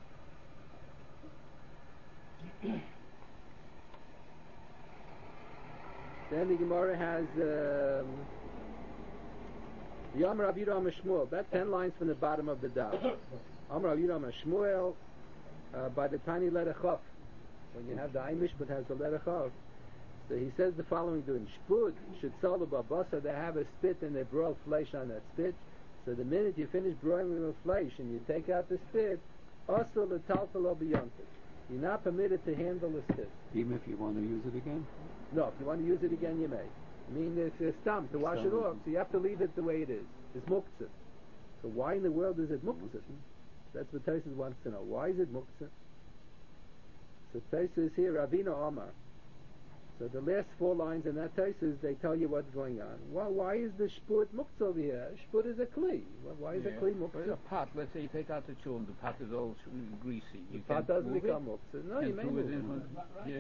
that. Then the Gemara has um, the Amar Rav Yehuda Amar Shmuel. That's ten lines from the bottom of the daf. Amar Rav Yehuda Amar Shmuel uh, by the tiny letter Chaf. When you have the Eimish but has the letter Chaf. So he says the following: doing shpud should solo babasa. They have a spit and they broil flesh on that spit. So the minute you finish broiling the flesh and you take out the spit, also the talpalo beyond it. You're not permitted to handle the spit. Even if you want to use it again? No, if you want to use it again, you may. I mean, it's a stump to wash it Stump. off, so you have to leave it the way it is. It's muktzah. So why in the world is it muktzah? That's what Tosfos wants to know. Why is it muktzah? So Tosfos here, Ravina Omar. So the last four lines in that Tosfos, they tell you what's going on. Well, why is the shput muktzah over here? Shput is a kli. Well, why is Yeah. a kli Well, muktzah? a pot, let's say you take out the children, the pot is all sh- greasy. The You pot can't doesn't move become it. muktzah. No, Can't you may move move it it. in front. Yeah.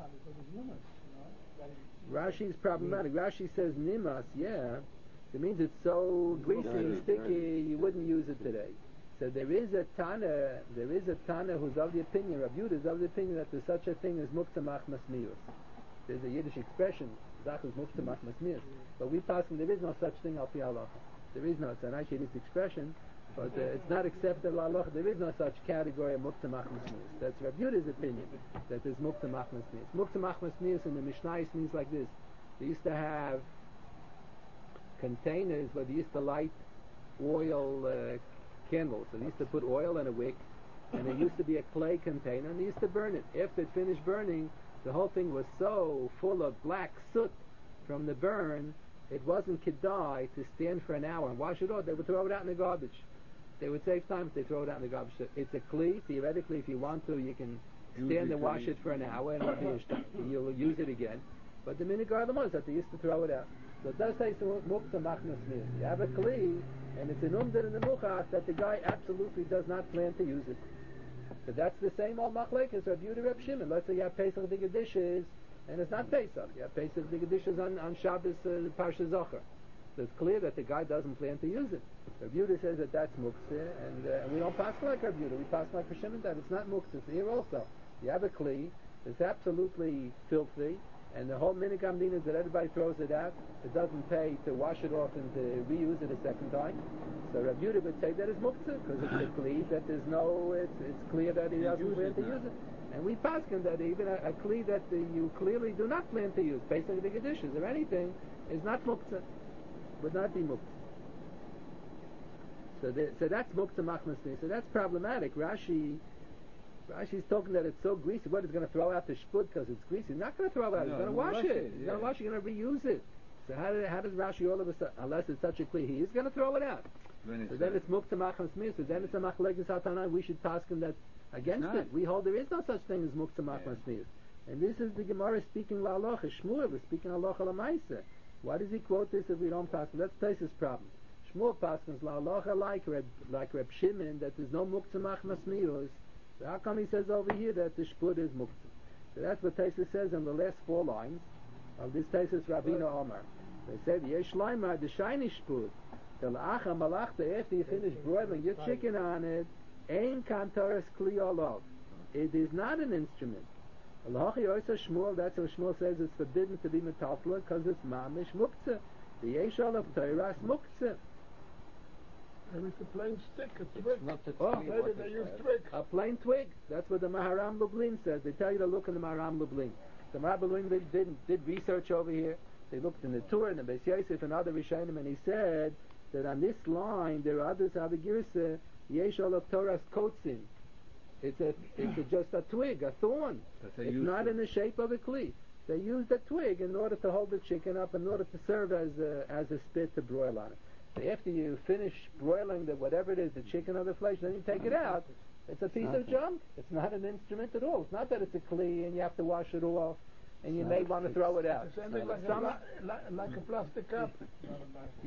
Rashi's problematic. Rashi says nimas, yeah. It means it's so greasy and Dirty, sticky dirty. you wouldn't use it today. So there is a Tana, there is a Tana who's of the opinion, Rav Yehuda is of the opinion that there's such a thing as muktzah machmas miyus. There's a Yiddish expression, zach is muktzah machmas miyus. But we pass from there is no such thing al pi halacha. There is no, it's a nice Yiddish expression, but uh, it's not acceptable halacha. There is no such category of muktzah machmas miyus. That's Rav Yehuda's opinion, that there's muktzah machmas miyus. Muktzah machmas miyus in the Mishnayos means like this. They used to have containers where they used to light oil uh, candles. So they used to put oil in a wick, and there used to be a clay container, and they used to burn it. After it finished burning, the whole thing was so full of black soot from the burn, it wasn't kedai to stand for an hour and wash it off. They would throw it out in the garbage. They would save time if they throw it out in the garbage. So it's a kli. Theoretically, if you want to, you can Use stand it and to wash eat. it for an hour, and it'll be a shtat. You'll use it again. But the minigar was that they used to throw it out. So it does say muktzah machmas miyus. You have a kli, and it's an umdin in the muchas that the guy absolutely does not plan to use it. So that's the same old machlekes Rav Yehuda Reb Shimon. Let's say you have Pesach Diga dishes, and it's not Pesach. You have Pesach Diga dishes on, on Shabbos uh, Parsha Zocher. So it's clear that the guy doesn't plan to use it. Rav Yehuda says that that's muktzah, and, uh, and we don't pass like Rav Yehuda. We pass like Reb Shimon that it's not muktzah. So here also, you have a kli, it's absolutely filthy, and the whole minigam din is that everybody throws it out. It doesn't pay to wash it off and to reuse it a second time. So Rav Yehuda would say that is muktzah, because it's a kli that there's no, it's, it's clear that he You doesn't use plan it to now. use it. And we paskin that even a, a kli that uh, you clearly do not plan to use, based on the dishes or anything, is not muktzah, would not be muktzah. So, the, so that's muktzah machmas miyus. So that's problematic. Rashi, Rashi's talking that it's so greasy. What, he's going to throw out the shpud because it's greasy? He's not going to throw it out. No, he's going to he'll wash wash it. it, He's yeah. going to wash it. He's going to reuse it. So how, did, how does Rashi all of a sudden, unless it's such a clear, he is going to throw it out. When it's, So then uh, it's muktzah machmas miyus. So then it's a machlekes hatana. We should task him that against not. it. We hold there is no such thing as muktzah machmas miyus. And this is the Gemara speaking la halacha. Shmuel is speaking halacha lamaisa. Why does he quote this if we don't pass? That's Tosfos' problem. Shmuel passes la halacha like Reb, like Reb Shimon that there's no muktzah machmas miyus. So how come he says over here that the shpud is muktzah? So that's what Tosfos says in the last four lines of this Tosfos Rabbeinu Omar. They said yesh laimar the shiny shpud. The la'acha malachta after you finish broiling your chicken on it, ein kantaras kli olav. It is not an instrument. Alachi also Shmuel, that's what Shmuel says it's forbidden to be metalpla because it's mamish muktzah. The yeshal of Torah is muktzah. And it's a plain stick, a It's twig. not a Oh, tree. Maybe what they is use that? twig. A plain twig. That's what the Maharam Lublin says. They tell you to look in the Maharam Lublin. The Maharam Lublin did, did, did research over here. They looked in the Torah and the Beis Yosef and other Rishonim, and he said that on this line there are others have a girsa yeshal of Torah's kotzim. It's a it's a, just a twig, a thorn. that they It's used not to. in the shape of a kli. They used a twig in order to hold the chicken up, in order to serve as a, as a spit to broil on it. So after you finish broiling the whatever it is, the chicken or the flesh, then you take it out. It's a piece of nothing. junk. It's not an instrument at all. It's not that it's a kli and you have to wash it off and you It's may not want to fixed. throw it out. It's only like a, Some- pla- like, like a plastic cup. Yeah, Yeah.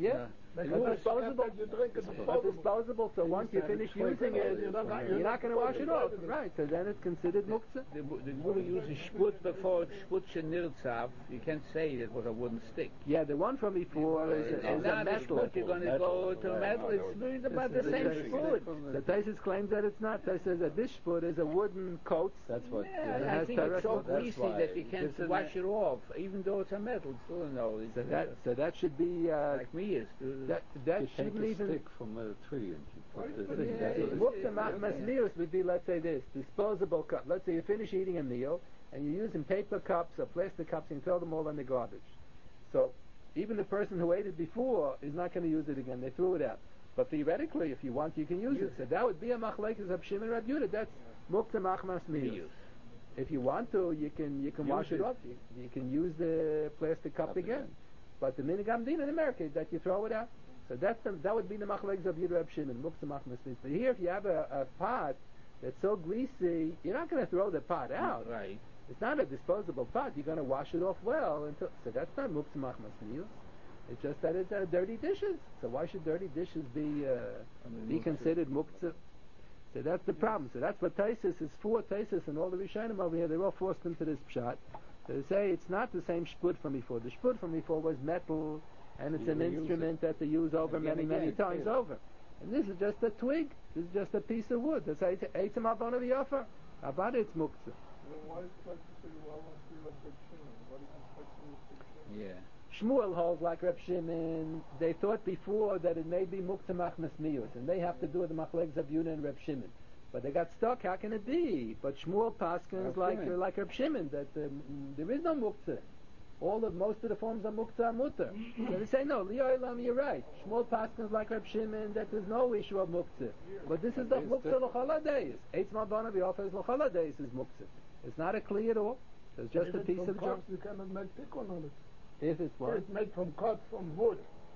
Like It's you disposable. You drink it's It's disposable. disposable, so once you finish using it, You're not- you're not going to wash it off. Right, so then it's considered muktzah. The, the Gemara uses shput before shput shenirtzav. You can't say it was a wooden stick. Yeah, the one from before is, And is a now the metal. shput you're going to go to metal. It's really about the same shput. The Taisus claims that it's not. Taisus says that this shput is a wooden coat. That's what. Yeah, It I has think it's so Torah- greasy why that you it can't gives it wash a- it off, even though it's a metal. Still no. It's, So that so that should be uh, like me is. that that You take shouldn't a even. stick from a tree and you put the Yeah, thing. That's yeah, what it Muktzah machmas mios would be, let's say this, disposable cup. Let's say you finish eating a meal and you're using paper cups or plastic cups and you throw them all in the garbage. So even the person who ate it before is not going to use it again. They threw it out. But theoretically, if you want, you can use it. So that would be a machlekes of Shimon Rab Yehuda. That's muktzah machmas mios. If you want to, you can you can Use wash it, it. off. You, you can use the plastic cup Cup again. again. But the minhag din in America is that you throw it out. So that's the, that would be the machlekes of Yehuda Rab Shimon, muktzah machmas mios. But here, if you have a, a pot that's so greasy, you're not going to throw the pot out. Right. It's not a disposable pot. You're going to wash it off well. Until, so that's not muktzah machmas mios. It's just that it's uh, dirty dishes. So why should dirty dishes be uh, be considered muktzah? So that's the problem. So that's what Taisus is for. Taisus and all the Rishonim over here, they're all forced into this pshat. So they say it's not the same shput from before. The shput from before was metal, and it's You an reuse instrument that they use over Again, many, many again, times yeah. over. And this is just a twig. This is just a piece of wood. That's eitzim avon of yofer. About it's muktzah. Why is it like to say, well, I want to be like Reb Shimon? What is it like to be like Reb Shimon? Yeah. Shmuel holds like Reb Shimon. They thought before that it may be muktzah machmas mius, and they have to do with the machlekes of Yehuda and Reb Shimon. But they got stuck. How can it be? But Shmuel paskins Reb like Shimon. like Reb Shimon that um, there is no muktzah. All of most of the forms of muktzah are mutter. So they say no. Li'olam, you're right. Shmuel paskins like Reb Shimon that there's no issue of muktzah. But this is the It's muktzah l'chol days. Eitz ma'bana v'yofes l'chol days is muktzah. It's not a kli at all. It's just If a it's piece from of junk. cuts, you cannot make tikkun on it. If it's what? It's made from cuts from wood.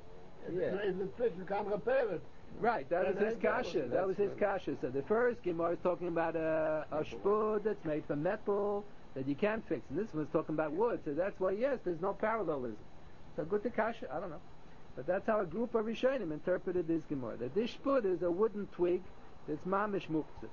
If Yeah. it's made fixed, you can't repair it. Right, that was And his then- kasha. That was his kasha. So the first Gemara is talking about a, a shpud that's made from metal that you can't fix, and this one's talking about wood. So that's why, yes, there's no parallelism. So good to kasha. I don't know, but that's how a group of Rishonim interpreted this Gemara. That this shpud is a wooden twig that's mamish muktzah.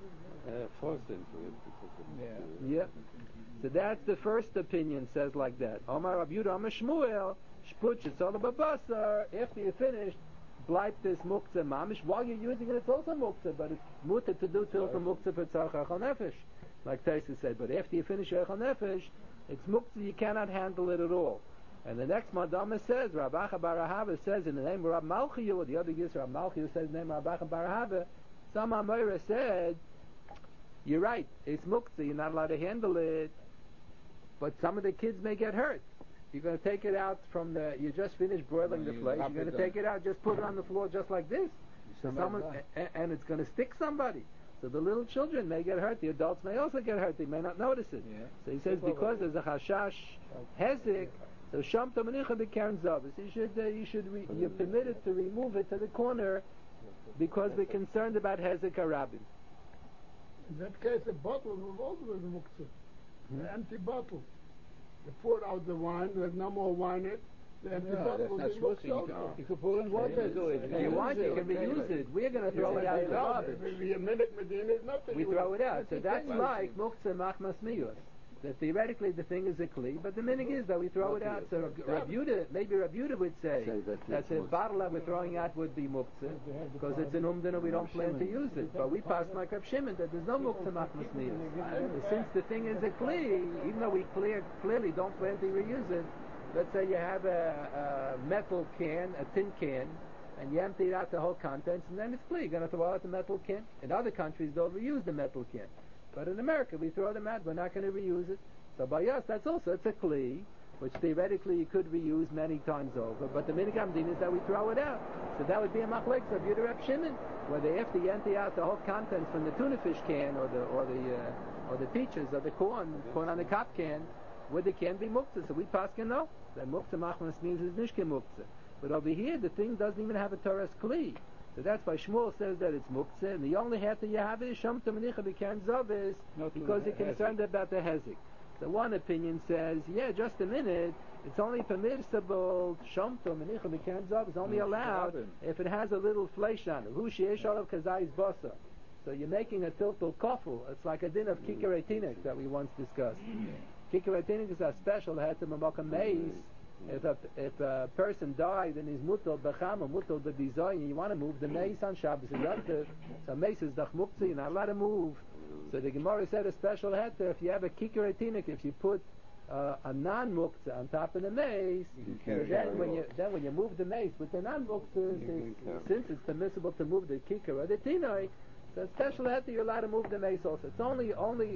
Uh, forced into it because of Yeah. Yep. So that's the first opinion. Says like that. Omar Rabbi Yehuda, Omar Shmuel, shpud shetzol babasar. After you finished, blipe this muktzah mamish. While you're using it, it's also muktzah, but it's mutter to do till for muktzah for tzarech echol nefesh, like Taisa said. But after you finish echol nefesh, it's muktzah. You cannot handle it at all. And the next Madama says, Rabbacha bar Ahava says in the name of Rab Malchiyu, the other gives Rab Malchiyu says in the name of Rabbacha bar Ahava. Some Amoira said, you're right, it's muktzah. You're not allowed to handle it, but some of the kids may get hurt. You're going to take it out from the. You just finished broiling No, the you flesh. wrap You're going it to on. take it out, just put it on the floor, just like this. So Somebody someone, die. a- and it's going to stick somebody. So the little children may get hurt. The adults may also get hurt. They may not notice it. Yeah. So he says because there's a chashash hezek. So sham tomanicha b'karen zavis. You should uh, you should re, you're permitted to remove it to the corner because we're concerned about hezek harabim. In that case, a bottle will also be muktzah. Hmm? An empty bottle. You pour out the wine, there's no more wine in it. The empty No, bottle that's will not be supposed to. You muktzah can, also. you can pour in water to it. If you want, you can reuse it. We're going to throw it out in the garbage. Maybe a minute Medina is nothing. We throw it out. So That's that's the like muktzah machmas miyos. That theoretically the thing is a kli, but the minig is that we throw it out. So Rab Yehuda, maybe Rab Yehuda would say Say that that it's the muktzah. bottle that we're throwing out would be muktzah because it's an umdin and we don't plan to use it. But we pass like Rab Shimon that there's no muktzah machmas miyos. Since the thing is a kli, even though we clear, clearly don't plan to reuse it, let's say you have a, a metal can, a tin can, and you empty out the whole contents, and then it's clear. You're going to throw out the metal can. In other countries, they'll reuse the metal can. But in America, we throw them out. We're not going to reuse it. So by us, that's also, it's a kli, which theoretically you could reuse many times over. But the minhag din is that we throw it out. So that would be a machlekes of Yehuda Reb Shimon, where they have to empty out the whole contents from the tuna fish can or the or the uh, or the peaches or the corn, corn on the cop can. Would the can be muktzah? So we paskin no. That muktzah machmas means is nishke muktzah. But over here, the thing doesn't even have a Torah's kli. So that's why Shmuel says that it's muktzah, and the only hat that you have is sham tamanicha b'karen zavis Not to because the you're concerned about the hezek. So one opinion says, yeah, just a minute, It's only permissible, shomto, menicha, mekanzav, is only allowed if it has a little flesh on it. Hu sheyesh olav kazayis basa. So you're making a tiltul kofel. It's like a din of kikar that we once discussed. Kikar is a special head to mamaka meis. If a, if a person died and he's mutal b'chama, mutal b'bizoy, and you want to move the mace on Shabbos and Yontif, so mace is dach muktzah, you're not allowed to move. So the Gemara said a special heter, if you have a kikar if you put uh, a non-muktzah on top of the mace, so then when you then when you move the mace with the non-muktzah, since it's permissible to move the kikar or the tinoi, so a special heter you're allowed to move the mace also. It's only only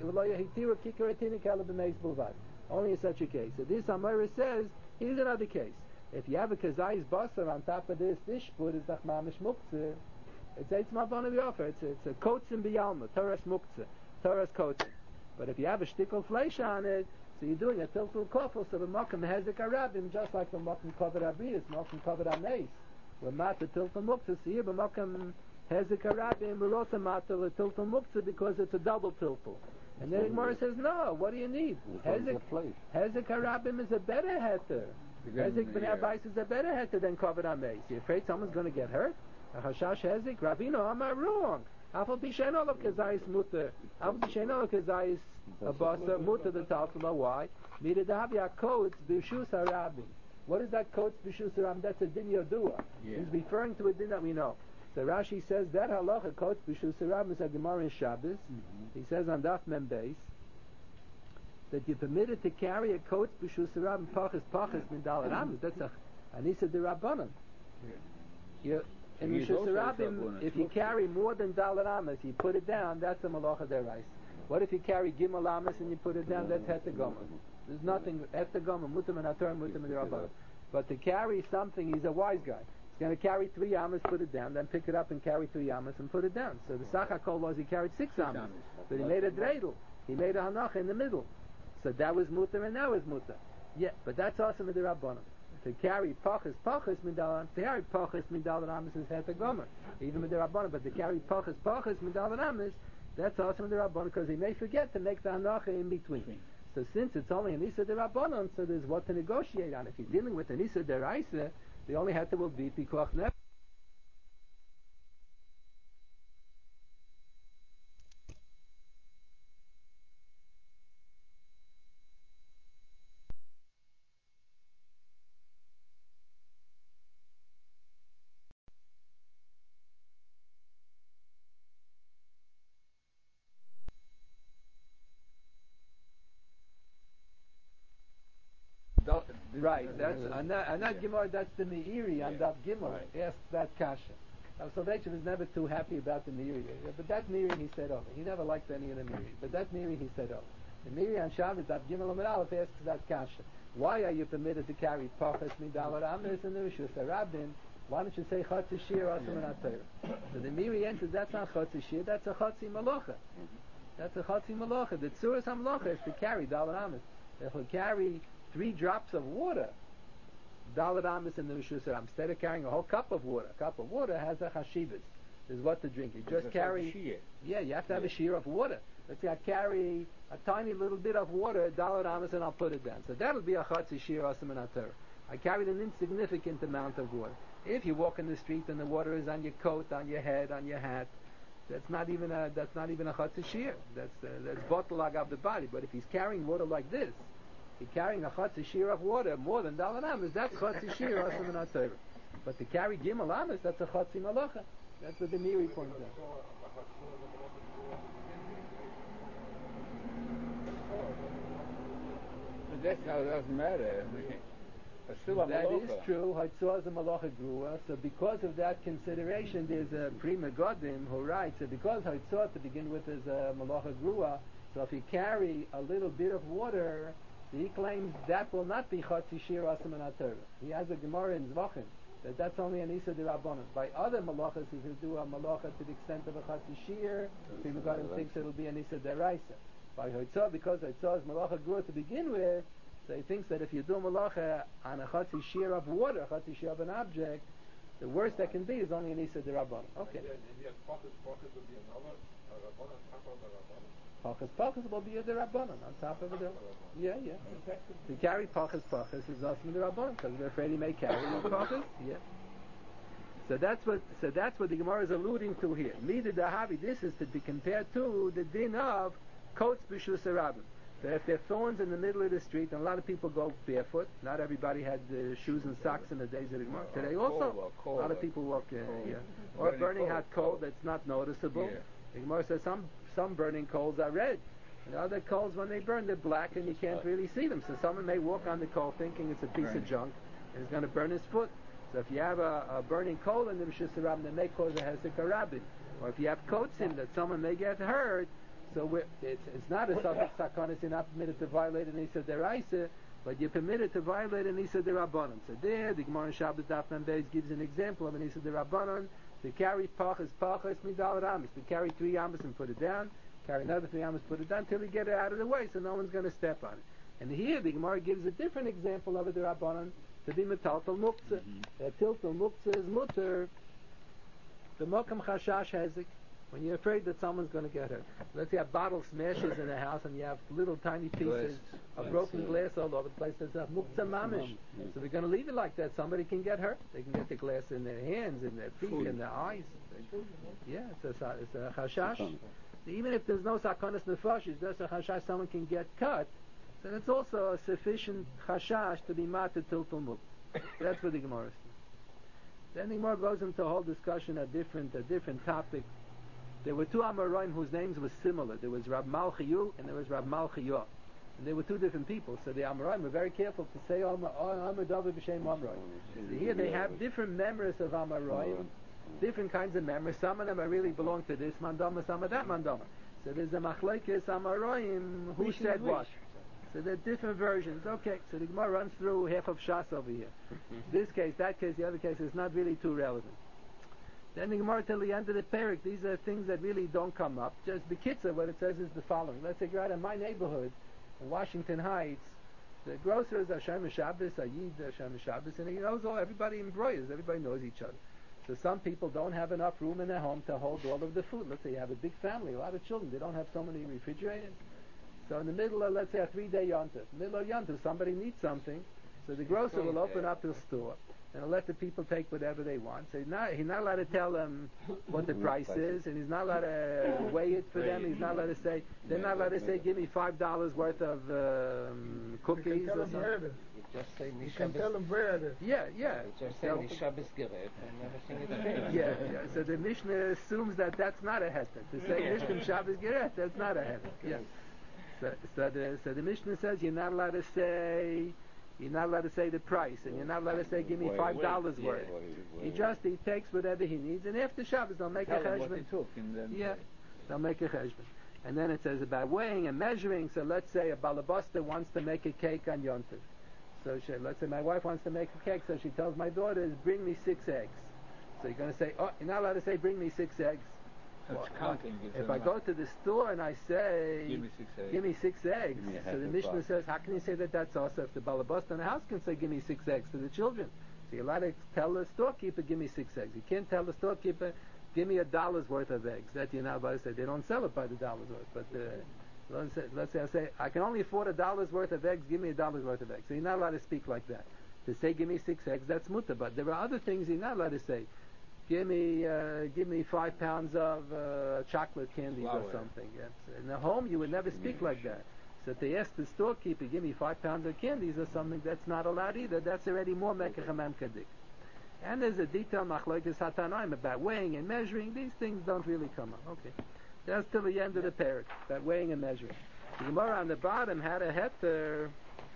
only in such a case. So this Amora says, here's another case. If you have a kazayis basar on top of this, this shput is dach mamish muktzah. It's it's mavon of yofer. It's it's a kotzim biyalma, Torah's muktzah, Torah's kotzim. But if you have a shtickle flesh on it, so you're doing a tiltul kofel, so the makam hezek arabim, just like the makam covered abrius, makam covered ameis. We're mat the tiltul muktzah. So here the makam hezek arabim, we're also mat the tiltul muktzah because it's a double tiltul. And then Gemara says, no, what do you need? Hezek Harabim is a better heter. Hezek Ben Abbais is a better heter than covered ameis. You're afraid someone's going to get hurt? Hashash Hezek, Ravino, am I wrong? Afal Pishen Olav Kazayis Mutter. Afal Pishen Olav Kazayis Abasa Mutter the Talfula. Why? Midahavya Kodes Bishus Harabim. What is that Kodes Bishus Harabim? That's a din Yodua. He's referring to a din that we know. So Rashi says that halacha Kodes Bishus Harabim is a Gemara in Shabbos. He says on Daf Mem Beis that you're permitted to carry a coat b'shus rabim pachas pachas min daled amas. That's a anisa derabbanan. You in b'shus rabim, if you carry more than daled amas, you put it down. That's a malacha derais. What if you carry gimel amas and you put it down? That's hetegoma. There's nothing hetegoma mutam and atar mutam and derabbanan. But to carry something, he's a wise guy. He's going to carry three amas, put it down, then pick it up and carry three amas and put it down. So the Sachakol was he carried six amas, but he made a dreidel. He made a hanacha in the middle. So that was mutar and that was mutar. Yeah, but that's also with the Rabbanim. To carry pachas, pachas midal, to carry pachas midal amas is hetegomer, even with the Rabbanim. But to carry pachas, pachas midal amas, that's also with the Rabbanim because he may forget to make the hanacha in between. So since it's only an Issa de Rabbanon, so there's what to negotiate on. If you're dealing with an Issa de Raisa, the only heter will be pikuach nefesh. Right, that's on that, on that Gemara, that's the Meiri on that Gemara. Asked that kasha. Now Soloveitchik was never too happy about the Meiri, but that Meiri he said over. He never liked any of the Meiri, but that Meiri he said over. The Meiri on Shabbos, that Gimel Amud Aleph asks that kasha. Why are you permitted to carry pachas midal amas in the Rishus Harabim? Why don't you say Chatzi Shir Asum and Atayr? So the Meiri answers, that's not Chatzi Shir, that's a Chatzi Malacha. That's a Chatzi Malacha. The Tzuras HaMalacha is to carry Dal Amas. If we carry three drops of water, Daled Amis in the Rishus Harabim, instead of carrying a whole cup of water, a cup of water has a chashivas. Is what to drink. You just carry. Yeah, you have to have yeah. a shear of water. Let's say I carry a tiny little bit of water, Daled Amis, and I'll put it down. So that'll be a chatzi shear asim and ater. I carried an insignificant amount of water. If you walk in the street and the water is on your coat, on your head, on your hat, that's not even a that's not even a chatzi shear. That's uh, that's botelag of the body. But if he's carrying water like this, he's carrying a chatzi shear of water more than Daled Amis, that's chatzi shear asim and ater. But to carry gimel amis, that's a chatzi malacha. That's what the Meiri points out. But that's how it doesn't matter. It's still a that malacha. is true. Haitzah is a malacha grua. So because of that consideration, there's a prima godim who writes that because Haitzah to begin with is a malacha grua, so if you carry a little bit of water, he claims that will not be chatzi shir asim and ater. He has a Gemara in Zvachim that that's only an Isa de Rabbanon. By other malachas, if you do a malacha to the extent of a chatzi shir, people got him thinks it'll be an Isa de Raisa. By Haitzah, because Haitzah is malacha grua to begin with, so he thinks that if you do a malacha on a chatzi shir of water, a chatzi shir of an object, the worst that can be is only an Isa de Rabbanon. Okay. Pachas would be another Rabbanon, Pachas pachas pachas will be a derabbanan on top of it. Yeah, yeah. To carry pachas pachas is also the rabbanan because we're afraid he may carry more pachas. Yeah. So that's what so that's what the Gemara is alluding to here. Mida dahavi. This is to be compared to the din of coats b'shus harabim. That if there are thorns in the middle of the street, and a lot of people go barefoot. Not everybody had uh, shoes and socks in the days of the Gemara. Today also, a lot of people walk, uh, yeah. Or burning hot coal that's not noticeable. Yeah. The Gemara says some some burning coals are red, and other coals when they burn they're black and you can't really see them. So someone may walk on the coal thinking it's a piece Burning. of junk and it's going to burn his foot. So if you have a, a burning coal in the Rishus Harabim, that may cause a hesek harabim. Or if you have coats in that someone may get hurt. So we're, it's, it's not a subject sakonis, you're not permitted to violate an Isa deraisa, but you're permitted to violate an Isa derabbanon. So there, the Gemara in Shabbos Daf Mem Beis gives an example of an Isa derabbanon to carry pachas pachas midal ramis, to carry three amas and put it down, carry another three amas, put it down, till you get it out of the way, so no one's going to step on it. And here the Gemara gives a different example of a derabbanon to be metaltal muktzah. That tiltal muktzah is mutter, the mokam chashash hezek. When you're afraid that someone's going to get hurt. Let's say a bottle smashes in a house and you have little tiny pieces Glass. of broken glass all over the place. There's a muktzah mamish. So we're going to leave it like that. Somebody can get hurt. They can get the glass in their hands, in their feet, in their eyes. Yeah, it's a, it's a chashash. Even if there's no sakonis nefesh, it's just a chashash someone can get cut. So it's also a sufficient chashash to be mated tiltul muk. That's what the Gemara says. Then the Gemara goes into a whole discussion, a different, a different topic. There were two Amoraim whose names were similar. There was Rab Malchiyu and there was Rab Malchiyah. And they were two different people. So the Amoraim were very careful to say Amar David b'Shem Amoraim. So here they have different memories of Amoraim, different kinds of memories. Some of them are really belong to this mandama, some of that mandama. So there's a Machlekes Amoraim who Which is said which? what. So there are different versions. Okay, so the Gemara runs through half of Shas over here. This case, that case, the other case is not really too relevant. Then the Gemara till the end of the parak, these are things that really don't come up. Just the Bekitzer, what it says is the following. Let's say you're out in my neighborhood, in Washington Heights, the grocers are Shem Shabbos, Ayid, Shem Shabbos, and he knows all, everybody embroiders, everybody knows each other. So some people don't have enough room in their home to hold all of the food. Let's say you have a big family, a lot of children, they don't have so many refrigerators. So in the middle of, let's say, a three-day yontif, middle of yontif, somebody needs something, so the grocer will open up his store and he'll let the people take whatever they want. So he's not, he's not allowed to tell them what the price is, and he's not allowed to weigh it for them. He's not allowed to say, they're not allowed to say, give me five dollars worth of um, cookies You can tell or them something. where it is. You just say You can Nisha tell them where it is. Yeah, yeah. You just say So- Nisha B'Sgeret and everything is fair. Yeah, yeah. So the Mishnah assumes that that's not a heter. To say Mishkan Shabbos Geret, that's not a heter. Yeah. So, so the so the Mishnah says you're not allowed to say you're not allowed to say the price, and you're not allowed to say give me five dollars worth. He just he takes whatever he needs, and after Shabbos they'll make Tell a them what they cheshbon. took. And then Yeah, they'll make a cheshbon. And then it says about weighing and measuring. So let's say a balabuster wants to make a cake on Yom Tov. So she, let's say my wife wants to make a cake, so she tells my daughters, bring me six eggs. So you're going to say, oh, you're not allowed to say, bring me six eggs. that's Well, counting. It's If a I go to the store and I say, give me six eggs. give me six eggs, Give me a so half the a Mishnah box. says, how can you say that that's also if the balabasta in the house can say, give me six eggs to the children? So you're allowed to tell the storekeeper, give me six eggs. You can't tell the storekeeper, give me a dollar's worth of eggs. That you're not allowed to say. They don't sell it by the dollar's worth, but uh, let's, say, let's say I say, I can only afford a dollar's worth of eggs, give me a dollar's worth of eggs. So you're not allowed to speak like that. To say, give me six eggs, that's mutter. But there are other things you're not allowed to say. Give me, uh, give me five pounds of uh, chocolate candies Flour. or something. Yes. In the home, you would never speak like that. So if they ask the storekeeper, give me five pounds of candies or something, that's not allowed either. That's already more mekach hamam kadik. And there's a detailed machlokes hatanaim about weighing and measuring. These things don't really come up. Okay. That's till the end of the parak, about weighing and measuring. The Gemara on the bottom had a heter.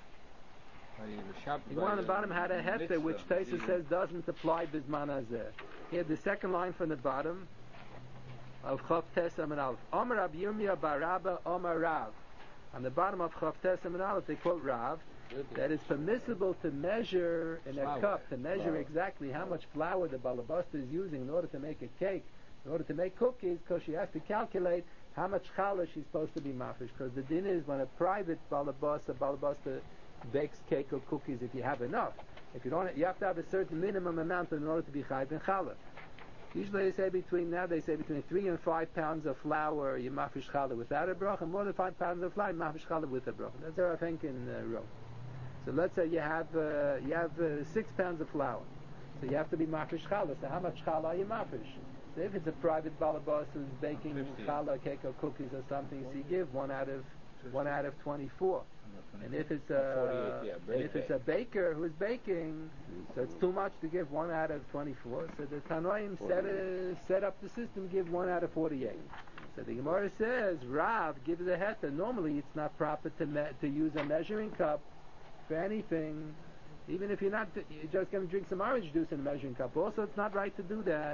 The Gemara on the bottom had a heter, which Taisa says doesn't apply bisman hazeh. Here, the second line from the bottom of Chav Tes Amud Aleph. Omer Rab Yirmiyah bar Rabba Omer Rav. On the bottom of Chav Tes Amud Aleph, they quote Rav, that it's permissible to measure in a Flour. cup, to measure Flour. exactly how much flour the balabasta is using in order to make a cake, in order to make cookies, because she has to calculate how much challah she's supposed to be mafish. Because the din is when a private balabasta, balabasta bakes cake or cookies, if you have enough. If you don't, you have to have a certain minimum amount in order to be chayv and challah. Usually they say between now they say between three and five pounds of flour you mafresh challah without a bracha, and more than five pounds of flour you mafresh challah with a bracha. That's our think in uh, row. So let's say you have uh, you have uh, six pounds of flour, so you have to be mafresh challah. So how much challah are you mafresh? So if it's a private balabas who's baking challah, cake or cookies or something, so you give one out of one out of twenty-four. And if it's a and if it's a baker who's baking, so it's too much to give one out of twenty-four. So the Tanoim set a, set up the system, give one out of forty-eight. So the Gemara says Rav gives a heta. Normally it's not proper to me, to use a measuring cup for anything, even if you're not you're just going to drink some orange juice in a measuring cup. Also, it's not right to do that.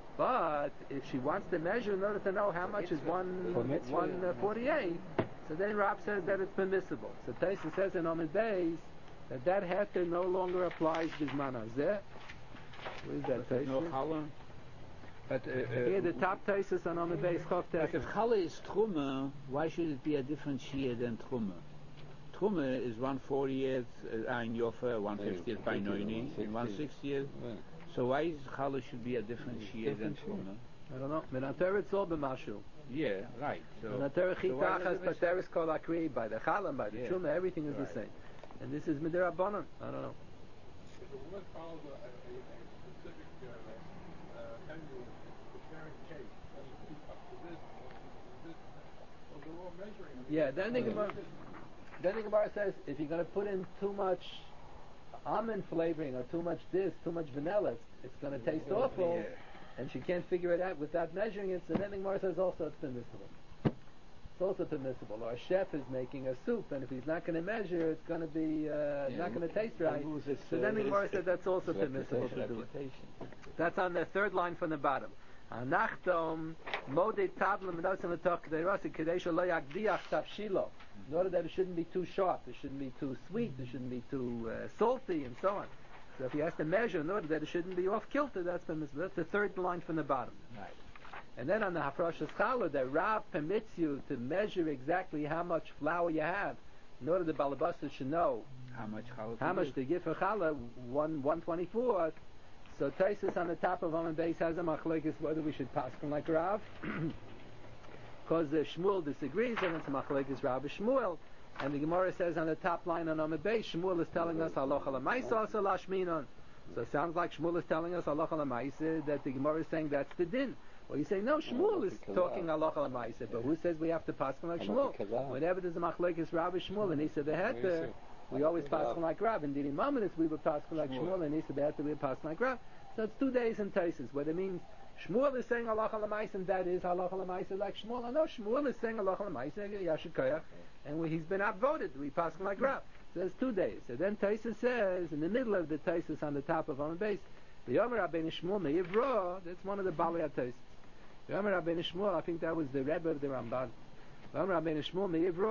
But if she wants to measure in order to know how much is one one uh, forty-eight. So then Rab says that it's permissible. So Taisa says in Omid Beis that that heter no longer applies bisman hazeh. Where is that Taisa? No challah. But uh, uh, here the top Taisa on Omid Beis Chof but if Taisa. challah is truma, why should it be a different shia than truma? Truma is one fortieth uh, ein yofer, one fiftieth by noini, and one sixtieth. So why is challah should be a different shia than truma? I don't know. Menatera it's all b'mashu. Yeah, right. So, Menatera so why chitachas, does it but there is kol akri by the chalam, by the Yeah. truma, everything is Right. the same. And this is midirabanan. I don't know. If a woman follows a, a, a specific uh, uh, menu of preparing cake, that's two cups of this, this, well, they're all measuring. Yeah, then the Gemara, then the Gemara says if you're going to put in too much almond flavoring or too much this, too much vanilla, it's, it's going to taste awful, Yeah. and she can't figure it out without measuring it. So then the Gemara says also it's permissible. It's also permissible. Or a chef is making a soup, and if he's not going to measure, it's going to be uh, Yeah, not going to taste it right. loses, So uh, then the Gemara its- said that's also its permissible to do it. reputation. That's on the third line from the bottom. Anachtom modei tablim notzim l'toch k'deirasi k'dei shelo yagdiach tavshilo. In order that it shouldn't be too sharp, it shouldn't be too sweet, it shouldn't be too uh, salty, and so on. So if he has to measure in order that it shouldn't be off kilter, that's permissible. That's the third line from the bottom. Right. And then on the hafrashas challah, the Rav permits you to measure exactly how much flour you have, in order the balabasa should know How much challah? how much to give for challah, one one twenty fourth. So Taisus on the top of Amman Beis has a machlekes whether we should paskin like Rav, because uh, Shmuel disagrees, and it's machlekes Rav and Shmuel. And the Gemara says on the top line on Amman Beis, Shmuel is telling us halacha lemaisa also lashminon. So it sounds like Shmuel is telling us halacha lemaisa that the Gemara is saying that's the din. Well, you say no, Shmuel is talking halacha lemaisa, but who says we have to paskin like Shmuel? Whenever there's a machlekes Rav and Shmuel, and he said the heter. We always paskin like Rav. Indeed, in Maimonides we would paskin like Shmuel, and Nisa Be'eta we would paskin like Rav. So it's two days in Taisus, where it means Shmuel is saying halacha l'maisa, and that is halacha l'maisa like Shmuel. I know Shmuel is saying halacha l'maisa, Yashikaya, and we, he's been outvoted. We paskin like Rav. So it's two days. So then Taisus says, in the middle of the Taisus on the top of Amman Beis, the Yomer Rabbeinu Shmuel Me'ivro, that's one of the Balei Taisus. The Yomer Rabbeinu Shmuel, I think that was the Rebbe of the Ramban. Even if you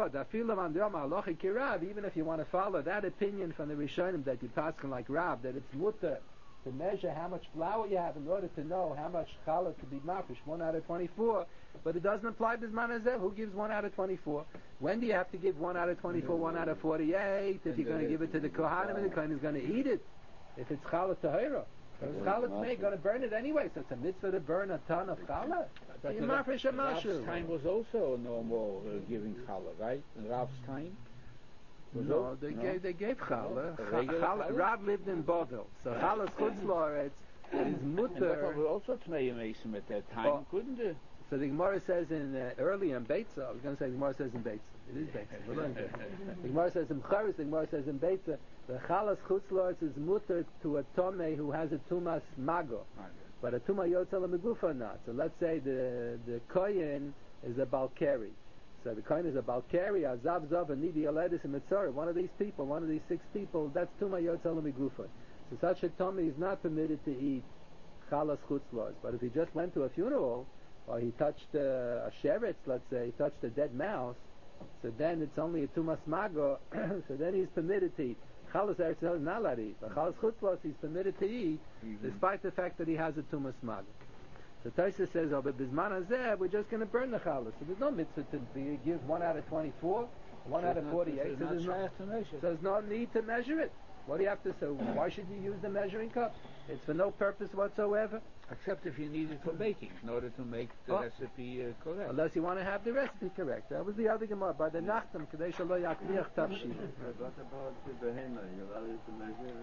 want to follow that opinion from the Rishonim that you paskin like Rav, that it's mutter to measure how much flour you have in order to know how much challah to be mafish, one out of twenty-four, but it doesn't apply to Zman Hazeh. Who gives one out of twenty-four? When do you have to give one out of twenty-four, one out of forty-eight? If you're going to give it to the Kohanim, and the Kohen is going to eat it. If it's challah tahira. If it's challah tahira, you're going to burn it anyway, so it's a mitzvah to burn a ton of challah. So you mafish a Rav's mashu. time was also no more uh, giving challah, right? In Rav's time? Was No, it? they No? gave they gave challah. No, regular Challah- challah? Rav lived in Bovel, so challah's chutzlor is And that mutter. was also Tnei Mason at that time, Well, couldn't it? So the Gemara says in uh, early in Beitza. I was going to say the Gemara says in Beitza. It is Beitza. We're learning Beitza. The Gemara says in Charis. The Gemara says in Beitza. The challah's chutzlor is mutter to a tomei who has a tumas mago, but a tuma yotzal megufa not. So let's say the the kohen is a balkari. So the kohen is a balkari, azav zav, and nidi aledis and mitzorah. One of these people, one of these six people, that's tuma yotzal megufa. So such a tomei is not permitted to eat chalas chutzlors. But if he just went to a funeral, or he touched uh, a sheretz, let's say, he touched a dead mouse, so then it's only a tumas mago. So then he's permitted to eat. Chalas eretz is not allowed to eat, but chalas chutzlors he's permitted to eat, Mm-hmm. despite the fact that he has a tumas mago. So Taisa says, oh, but bisman hazeh, we're just going to burn the chalas. So there's no mitzvah to be, give one out of twenty-four, one So out it's of not- forty-eight. it's So not there's no, shaykh to measure. so there's no need to measure it. What do you have to say? Why should you use the measuring cup? It's for no purpose whatsoever. Except if you need it for baking, in order to make the Oh. recipe uh, correct. Unless you want to have the recipe correct. That was the other Gemara. By the Nachtam, Kadesh lo yakliach tafshil. What about the behemoth? You allow it to measure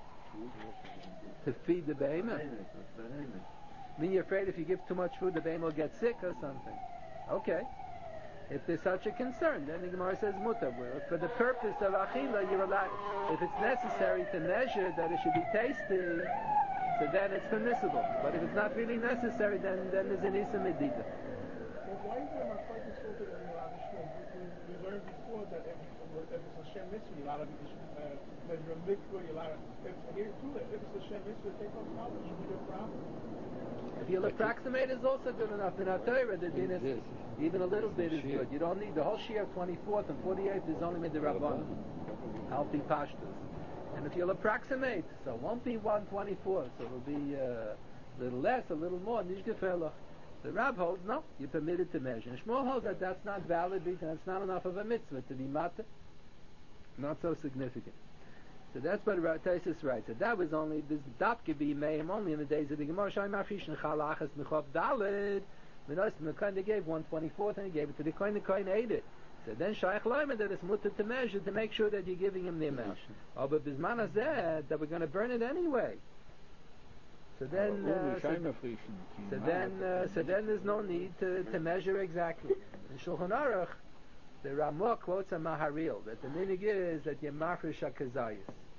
To feed the behemoth. behemoth, behemoth. I mean, you're afraid if you give too much food, the behemoth will get sick or something. Okay. If there's such a concern, then the Gemara says mutar. For the purpose of achila, you're allowed. If it's necessary to measure that it should be tasty, so then it's permissible. But if it's not really necessary, then then there's an isa medida. Well, why is there a machlokes filter in the Rav Shmuel? We, we learned before that if, if it's a Shem mitzvah, you're allowed to uh, measure a mitzvah, you're allowed to, if, here too, if it's a Shem mitzvah, take off knowledge, should be no problem. If you'll approximate, is also good enough. In our Torah, the din is even a little bit is good. You don't need the whole Shia of twenty-fourth and forty-eighth is only mid the Rabban, Alpi Pashtas. And if you'll approximate, so it won't be one twenty-four, so it'll be uh, a little less, a little more. Nishgefelach. The Rab holds no, you're permitted to measure. And Shmuel holds that that's not valid because that's not enough of a mitzvah to be matter. Not so significant. So that's what Taisus writes. So that was only this dapke be meim only in the days of the Gemara. Shai mafish nechalachas nechav daled. Menos the coin they gave one twenty-fourth and he gave it to the coin. The coin ate it. So then Shaykh Leiman that it's mutter to measure to make sure that you're giving him the amount. Oh, but Bisman said that we're going to burn it anyway. So then, uh, so, so then, uh, so then there's no need to, to measure exactly. In Shulchan Aruch, the Ramah quotes a Maharil that the minig is that you mafresh hakazayis.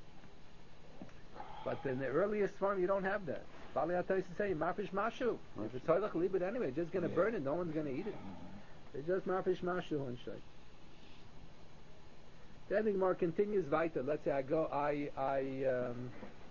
But in the earliest form, you don't have that. Bali Atay used to say mafresh mashu. If it's toilach, leave it anyway. It's just going to Yeah. burn it. No one's going to eat it. It's just mafresh mashu on shay. Then the Gemara continues weiter. Let's say I go, I, I, um,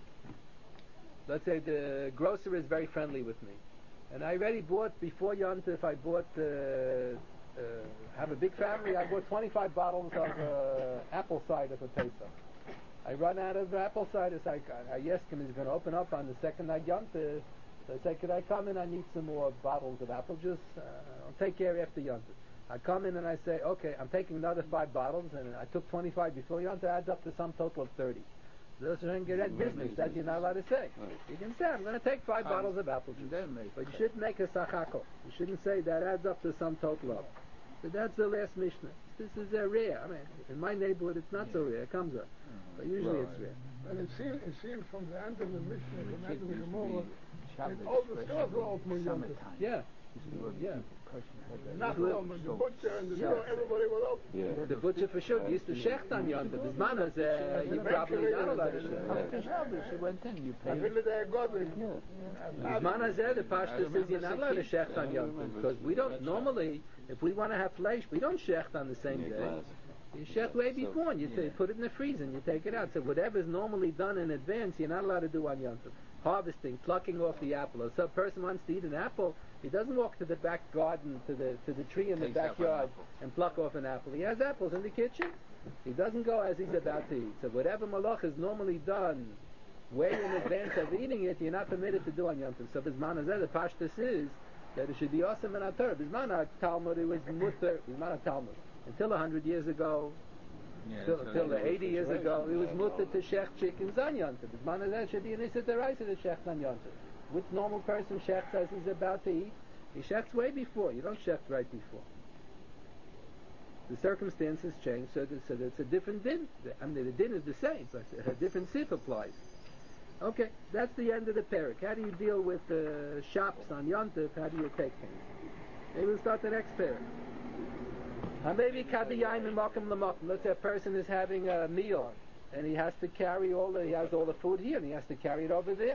let's say the grocer is very friendly with me, and I already bought before Yontif. I bought, uh, uh, have a big family. I bought twenty-five bottles of uh, apple cider for Pesach. I run out of apple cider. So I, I asked him, he's going to open up on the second night Yontif. So I said, could I come in? I need some more bottles of apple juice. Uh, I'll take care after Yontif. I come in and I say, okay, I'm taking another five bottles, and I took twenty-five before Yontif. Adds up to some total of thirty. Those are in get business. That you're not allowed to say. You can say, I'm going to take five bottles of apple juice. But you shouldn't make a sachako. You shouldn't say that adds up to some total of. But that's the last Mishnah. This is uh, rare. I mean, in my neighborhood, it's not so rare. It comes up. But usually it's rare. And it seems, it seems from the end of the Mishnah, from the end of the Gemara, that all the stores were open on Yom Tov. Yeah. Yeah. Not Roman, the butcher and the Yeah. store, everybody was open. Yeah. The butcher for sure used to shecht on Yom Tov. His man is, uh, you probably not allowed to shecht. She went in, you I paid. feel that God is. His man is there, the pashta says you're not allowed to shecht on Yom Tov. Because we don't, normally, if we want to have flesh, we don't shecht on the same day. You shecht way before, and you t- put it in the freezer and you take it out. So whatever is normally done in advance, you're not allowed to do on Yom Tov. Harvesting, plucking off the apple. If some person wants to eat an apple, he doesn't walk to the back garden, to the to the tree in the Takes up an backyard apple. and pluck off an apple. He has apples in the kitchen. He doesn't go as he's about to eat. So whatever malach is normally done way in advance of eating it, you're not permitted to do on Yom Tov. So Bisman Hazeh, the pashtus is that it should be awesome in our Torah. Bisman Talmud, it was mutter. Bisman Talmud. Until a hundred years ago, Yeah, till, so till that- eighty years ago, it was mutter to shech chickens on Yom Tov. Bisman Hazeh should be an issa deraisa to shech on Yom Tov. Which normal person shechts as he's about to eat? He shechts way before. You don't shecht right before. The circumstances change, so, that, so that it's a different din. I mean, the din is the same, but a different sif applies. Okay, that's the end of the parak. How do you deal with uh, shops on Yom Tov? How do you take things? Maybe we'll start the next parak. Uh, maybe kadiyayim and makom l'makom. Let's say a person is having a meal, and he has to carry all the, he has all the food here, and he has to carry it over there.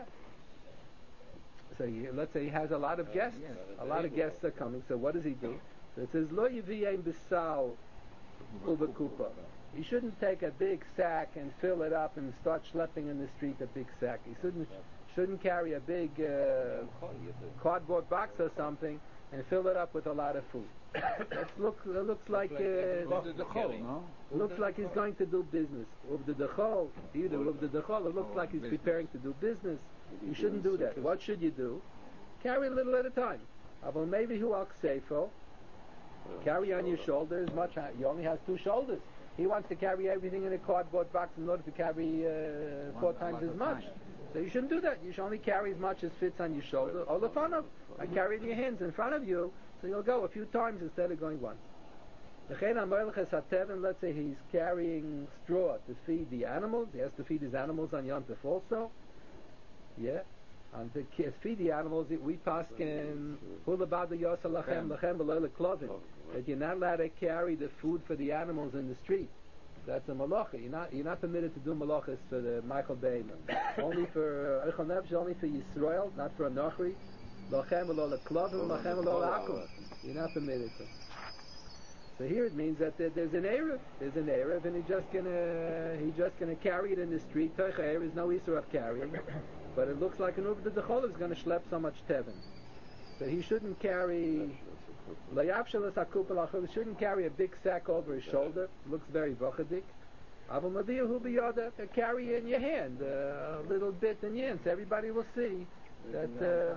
So he, let's say he has a lot of guests. A lot of guests are coming. So what does he do? So it says lo yiviyem b'sal u'bekupa. He shouldn't take a big sack and fill it up and start schlepping in the street a big sack. He shouldn't shouldn't carry a big uh, cardboard box or something and fill it up with a lot of food. That look, it looks like uh, the whole, no? looks like he's going to do business. Uvda dechol, either uvda dechol, it looks like he's preparing to do business. You shouldn't do that. What should you do? Carry a little at a time. Well, maybe who aksefo, carry on your shoulders much. You only have two shoulders. He wants to carry everything in a cardboard box in order to carry uh, four One- times one as at a much. time. So you shouldn't do that. You should only carry as much as fits on your shoulder or the front of. I carry it in your hands in front of you, so you'll go a few times instead of going once. Let's say he's carrying straw to feed the animals. He has to feed his animals on Yom Tov also. Yeah. And to ki- feed the animals, we paskin hulabada yosa lachem lachem v'lo leklovim. That you're not allowed to carry the food for the animals in the street. That's a malacha. You're not you're not permitted to do malachas for the Michael Bein. Only for Eichel Nefesh, only for Yisrael, not for a Nochri. Lachem v'lo leklovim, lachem v'lo lakum. You're not permitted to. So here it means that there, there's an Erev. There's an Erev, and he's just gonna he's just gonna carry it in the street. Toicha Erev is no Yisur of carrying, but it looks like an Ubda Dechol is gonna schlep so much tevin. So he shouldn't carry. Layavshalas Akupal Achol shouldn't carry a big sack over his shoulder. It looks very vochadik. Aval Maviyahu Biyada, carry it in your hand, uh, a little bit in your hand, so everybody will see that. Uh,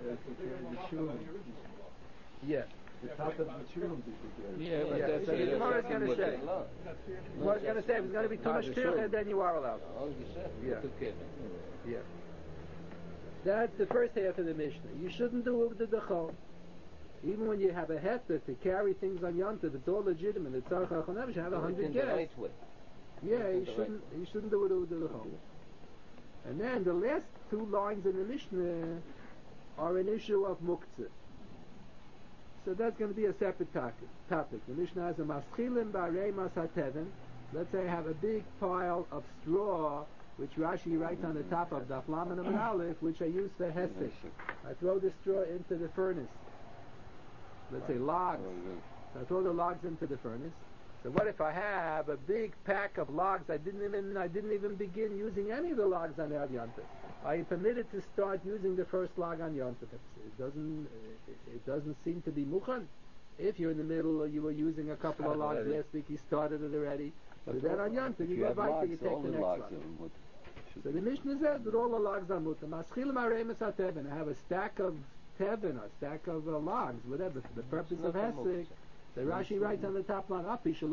yeah. The top of the tune. Yeah, but Yeah, that's so the it. Gemara is going to say. Gemara is going to say if it's going to be too much tircha, then you are allowed. Yeah. Yeah. That's the first half of the Mishnah. You shouldn't do the dechol. Even when you have a heta to carry things on Yom Tov, it's all legitimate. It's tzarich ha'chol nefesh. You have a hundred guests. Yeah, you shouldn't. You shouldn't do it over the dechol. And then the last two lines in the Mishnah are an issue of muktzah. So that's going to be a separate topic. topic. The Mishnah has a maschilim ba'arei masatevin. Let's say I have a big pile of straw, which Rashi writes on the top of Daf Lamed Amud Aleph, which I use for hesek. I throw the straw into the furnace. Let's say logs. So I throw the logs into the furnace. So what if I have a big pack of logs? I didn't even I didn't even begin using any of the logs on Erev Yom Tov. Are you permitted to start using the first log on Yom Tov? It doesn't it, it doesn't seem to be mukhan. If you're in the middle, or you were using a couple of logs last week, you started it already. So then on Yom Tov, you go right to you take the next log. So the Mishnah says that all the logs are mutter. Maschil marei mesatevin. I have a stack of tevin, a stack of uh, logs, whatever, for the purpose of hesek. The Rashi writes on the top line,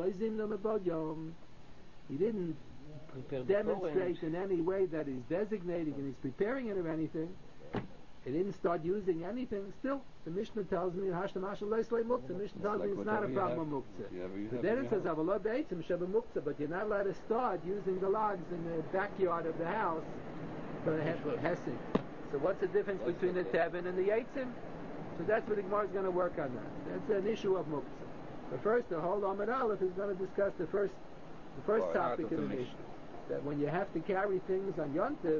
he didn't demonstrate in any way that he's designating and he's preparing it or anything. He didn't start using anything. Still, the Mishnah tells me, the Mishnah tells me it's not a problem of muktzah. But then it says, but you're not allowed to start using the logs in the backyard of the house for hesek. So what's the difference between the tevin and the eitzim? So that's what the Gemara is going to work on that. That's an issue of muktzah. But first, the whole Amud Aleph is going to discuss the first, the first Oh, topic out of of the the Mishnah. That when you have to carry things on Yom Tov,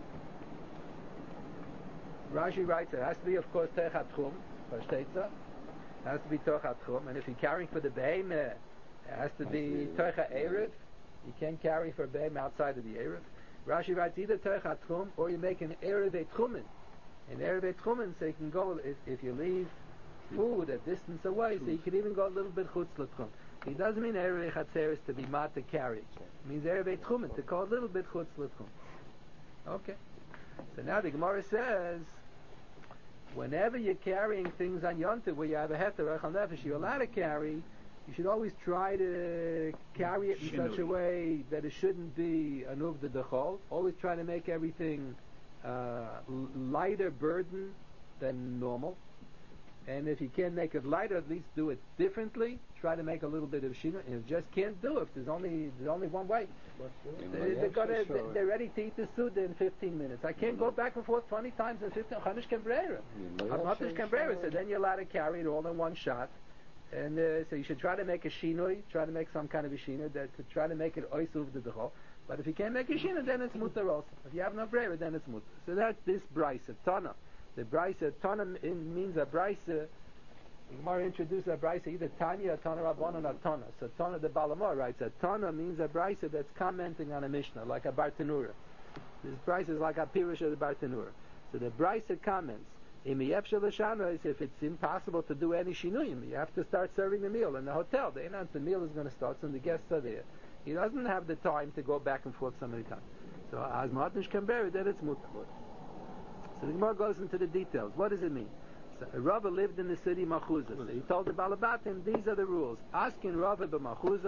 Rashi writes it has to be, of course, Techat Chum, Vashteitza. It has to be Techat Chum. And if you're carrying for the Behemoth, it has to be Techa Erev. You can't carry for a Behemoth outside of the Erev. Rashi writes either Techat Chum or you make an Erev Et Chumen. An Erev Et Chumen, so you can go, if, if you leave food a distance away, so you can even go a little bit chutz l'tchum. It doesn't mean Erev Chatzeres to be mat to carry. It means Erev Et Chumen, to go a little bit chutz l'tchum. Okay. So now the Gemara says, whenever you're carrying things on Yom Tov where you have a heter Eichel Nefesh, you're allowed to carry, you should always try to carry it in such a way that it shouldn't be an uvda dechol. Always try to make everything uh, lighter burden than normal. And if you can't make it lighter, at least do it differently. Try to make a little bit of shina. And you just can't do it. There's only there's only one way. They, they're, gonna, they're ready to eat the suda in fifteen minutes. I can't go back and forth twenty times in fifteen. Chanish Cambrera. Chanish Cambrera. So then you're allowed to carry it all in one shot. And uh, so you should try to make a shinoi. Try to make some kind of a shina that to try to make it oisuv the dechol. But if you can't make a shina, then it's mutar also. If you have no brera, then it's mutar. So that's this brisa tana. The brisa tana means a brisa. The Gemara introduced a brisa either Tanya, or Tana Rabbanon, or Tana. So Tana the Balamor writes that Tana means a brisa that's commenting on a Mishnah, like a Bartanura. This brisa is like a Pirush of the Bartanura. So the brisa comments, if it's impossible to do any shinuyim, you have to start serving the meal in the hotel. They announce the meal is going to start, so the guests are there. He doesn't have the time to go back and forth so many times. So as Matish can bear it, then it's mutar. So the Gemara goes into the details. What does it mean? So Rava lived in the city Machuza. So he told the Balabatim, these are the rules. Asking Rava b'Machuza,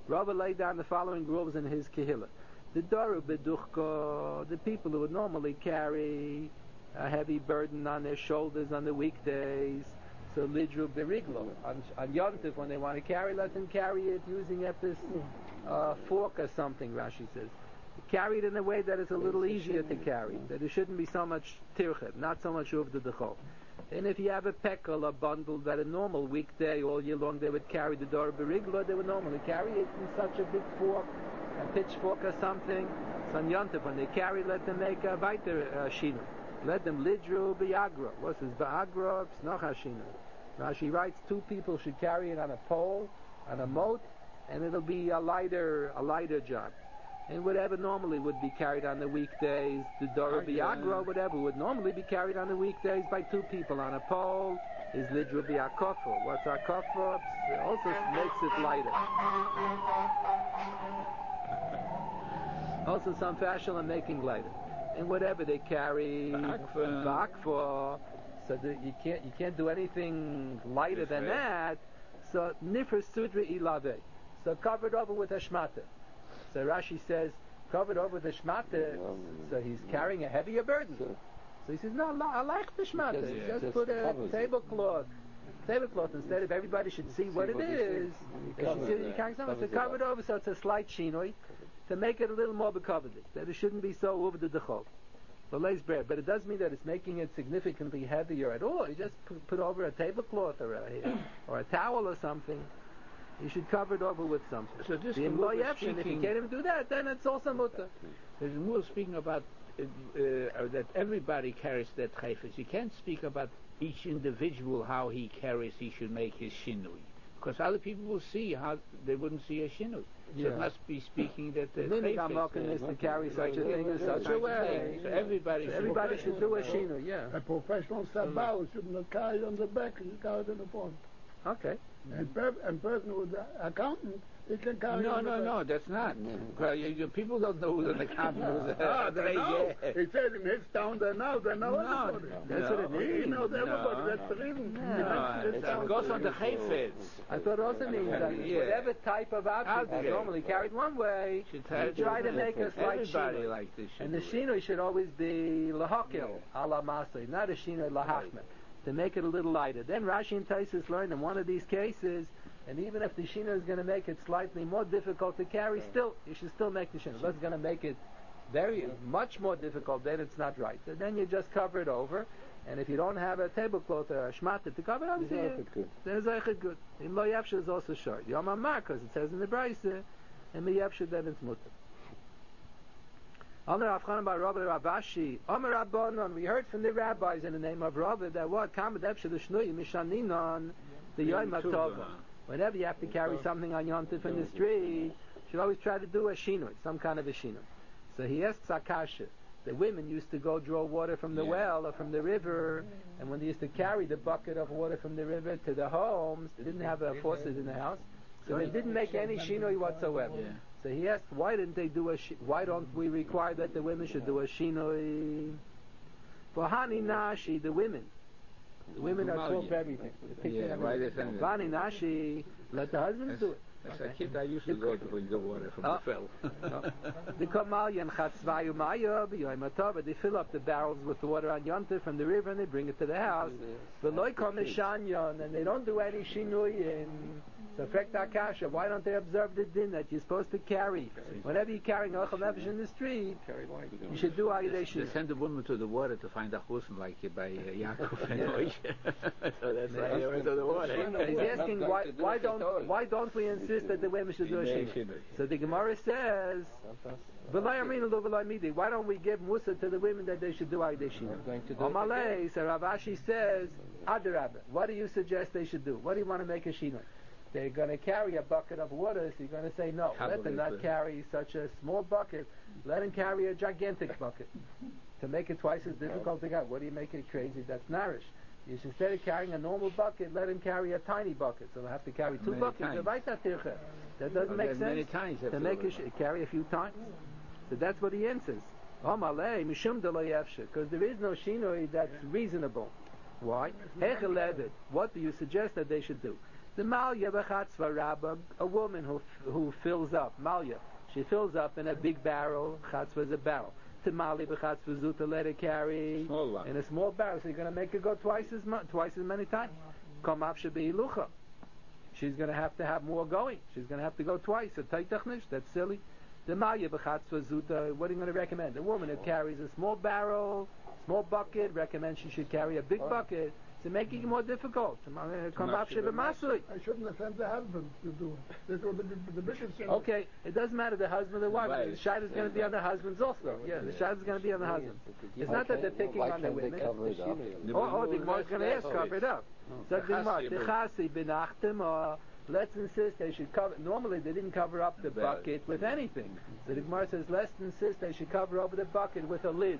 Rava laid down the following rules in his Kehillah. The Doru Beduchko, the people who would normally carry a heavy burden on their shoulders on the weekdays, so Lidru Beriglo, on, on Yontif, when they want to carry, let them carry it using epis uh, fork or something, Rashi says. Carry it in a way that it's a little easier to carry, that it shouldn't be so much tirchet, not so much of the dechol. And if you have a pekel, a bundle that a normal weekday all year long they would carry the Dor Beriglo, they would normally carry it in such a big fork, a pitchfork or something. So on Yontif, when they carry, let them make a weiter uh, shinu. Let them lidru biagra. What's this? Biagra, noch hashinu. Rashi writes two people should carry it on a pole, on a moat, and it'll be a lighter, a lighter job. And whatever normally would be carried on the weekdays, the Dora Biagra, whatever would normally be carried on the weekdays by two people on a pole, is Lidru Biakofa. What's our kofa? It also makes it lighter. Also some fashion in making lighter. And whatever they carry, Bakfa, so that you can't you can't do anything lighter than that. So Nifr Sudra Ilave. So covered over with a shmata. So Rashi says, covered over with a shmata, so he's carrying a heavier burden. So he says, no, I like the shmata. Just, just, just put a tablecloth. Tablecloth, instead of everybody should see what it is, they should see that you're carrying something. So covered over, so it's a slight shinoi, to make it a little more becovered. That it shouldn't be so over the dechol. Bread. But it does mean that it's making it significantly heavier at all. You just put, put over a tablecloth or a, or a towel or something. You should cover it over with something. So this the if you can't even do that, then it's also mutter. There's more speaking about uh, uh, that everybody carries that chayfetz. You can't speak about each individual, how he carries, he should make his shinui. Because other people will see how they wouldn't see a shinui. So Yeah. it must be speaking that the Minig Amokin is to carry such a thing in such a way. So everybody, So should, everybody should do a shinu, yeah. A professional sabal should not carry on the back, he should carry it in the front. Okay. And per- and person who's an accountant, he can carry No, on the no, back. no, that's not. Well, you, you, people don't know who's an accountant. Who's Ah, a, they know. yeah. He said in his town, they know, they know No, everybody. That's no. what it means. He knows everybody, No. that's the reason. No, His it town- goes on the chayfetz. I thought it also means that Yeah. whatever type of object is Object. normally carried one way, Should you try to make a slight Everybody shinui. like this. And the shinui should always be lahakil, ala masay, not a shinui lahachme, to make it a little lighter. Then Rashi and Taisus learned in one of these cases, and even if the shinui is going to make it slightly more difficult to carry, still, you should still make the shinui. If it's going to make it very, much more difficult, then it's not right. So then you just cover it over, and if you don't have a tablecloth or a shmata to cover it over, then it's eigentlich good. In Lo Yavsha is also short. Yom HaMar, because it says in the Brisa, and Mi Yavsha, then it's mutter. Amar Avchanan by Rabbi Ravashi, Amar Rabbanon, we heard from the rabbis in the name of Rabbi that what? Kamad Epsha the Shnui, Mishaninon, the Yom HaTova. Whenever you have to carry something on Yontif in the street, you should always try to do a shinoi, some kind of a shinoi. So he asks Akasha. The women used to go draw water from the well or from the river, and when they used to carry the bucket of water from the river to the homes, they didn't have a faucet in the house, so they didn't make any shinoi whatsoever. Yeah. So he asked, why didn't they do a? Shi- why don't we require that the women should do a shinoi? For Hani Nashi, the women. The women are called for everything. They're picking Yeah, everything. why they send it? Vani Nashi, let the husbands do it. As a kid, I used to go to bring the water from Oh. the well. The Kamalyan Chatzvayu Maya, B'yoyim HaTov, they fill up the barrels with the water on Yontif from the river and they bring it to the house. V'loy Kol Mishanyon, and they don't do any shinui in Safek Akasha. Why don't they observe the din that you're supposed to carry? Whenever you're carrying Ochel Nefesh in the street, you should do Ayidei They Shinui. send the woman to the water to find a chusen like uh, by uh, Yaakov and Moshe. So that's why they went to the water. He's asking why, why don't why don't we insist that the women should do a shinui? So the Gemara says, "V'lay aminu lo v'lay midi." Why don't we give Musa to the women that they should do Ayidei Shinui? Going to do it Amalei, so Ravashi says, Adarabba, what do you suggest they should do? What do you want to make a shinui? They're going to carry a bucket of water, so you're going to say no. Let them not carry such a small bucket. Let them carry a gigantic bucket. To make it twice as difficult to get. What do you make it crazy? That's narish. You should, instead of carrying a normal bucket, let him carry a tiny bucket. So they'll have to carry two Many buckets. times. That doesn't Well, make there's sense. many times you have to to make do a it. sh- carry a few times. So that's what he answers. Because there is no shinoi that's reasonable. Why? What do you suggest that they should do? The malya b'chatzva rabba, a woman who who fills up malya. She fills up in a big barrel. Chatzva is a barrel. Timali b'chatzva zuta, let her carry Small one. in a small barrel. So you're going to make her go twice as mu- twice as many times. Komaf shebehilucha. She's going to have to have more going. She's going to have to go twice. A taitachnish. That's silly. The malya b'chatzva zuta. What are you going to recommend? A woman who carries a small barrel, small bucket. Recommend she should carry a big bucket. To make it more difficult. Komaf shebemasui. I shouldn't offend the husband to do it. This is what the, the bishop said. Okay, it doesn't matter the husband or wife. Right. The shad is going to be on the husbands also. Yeah, the shad is going to be on the husband. It's not that they're picking on the women. cover it up? Oh, oh, the Gemara is going to ask, cover it up. So the Gemara, Techasi benachtem, or let's insist they should cover. Normally they didn't cover up the bucket with anything. So the Gemara says, let's insist they should cover over the bucket with a lid.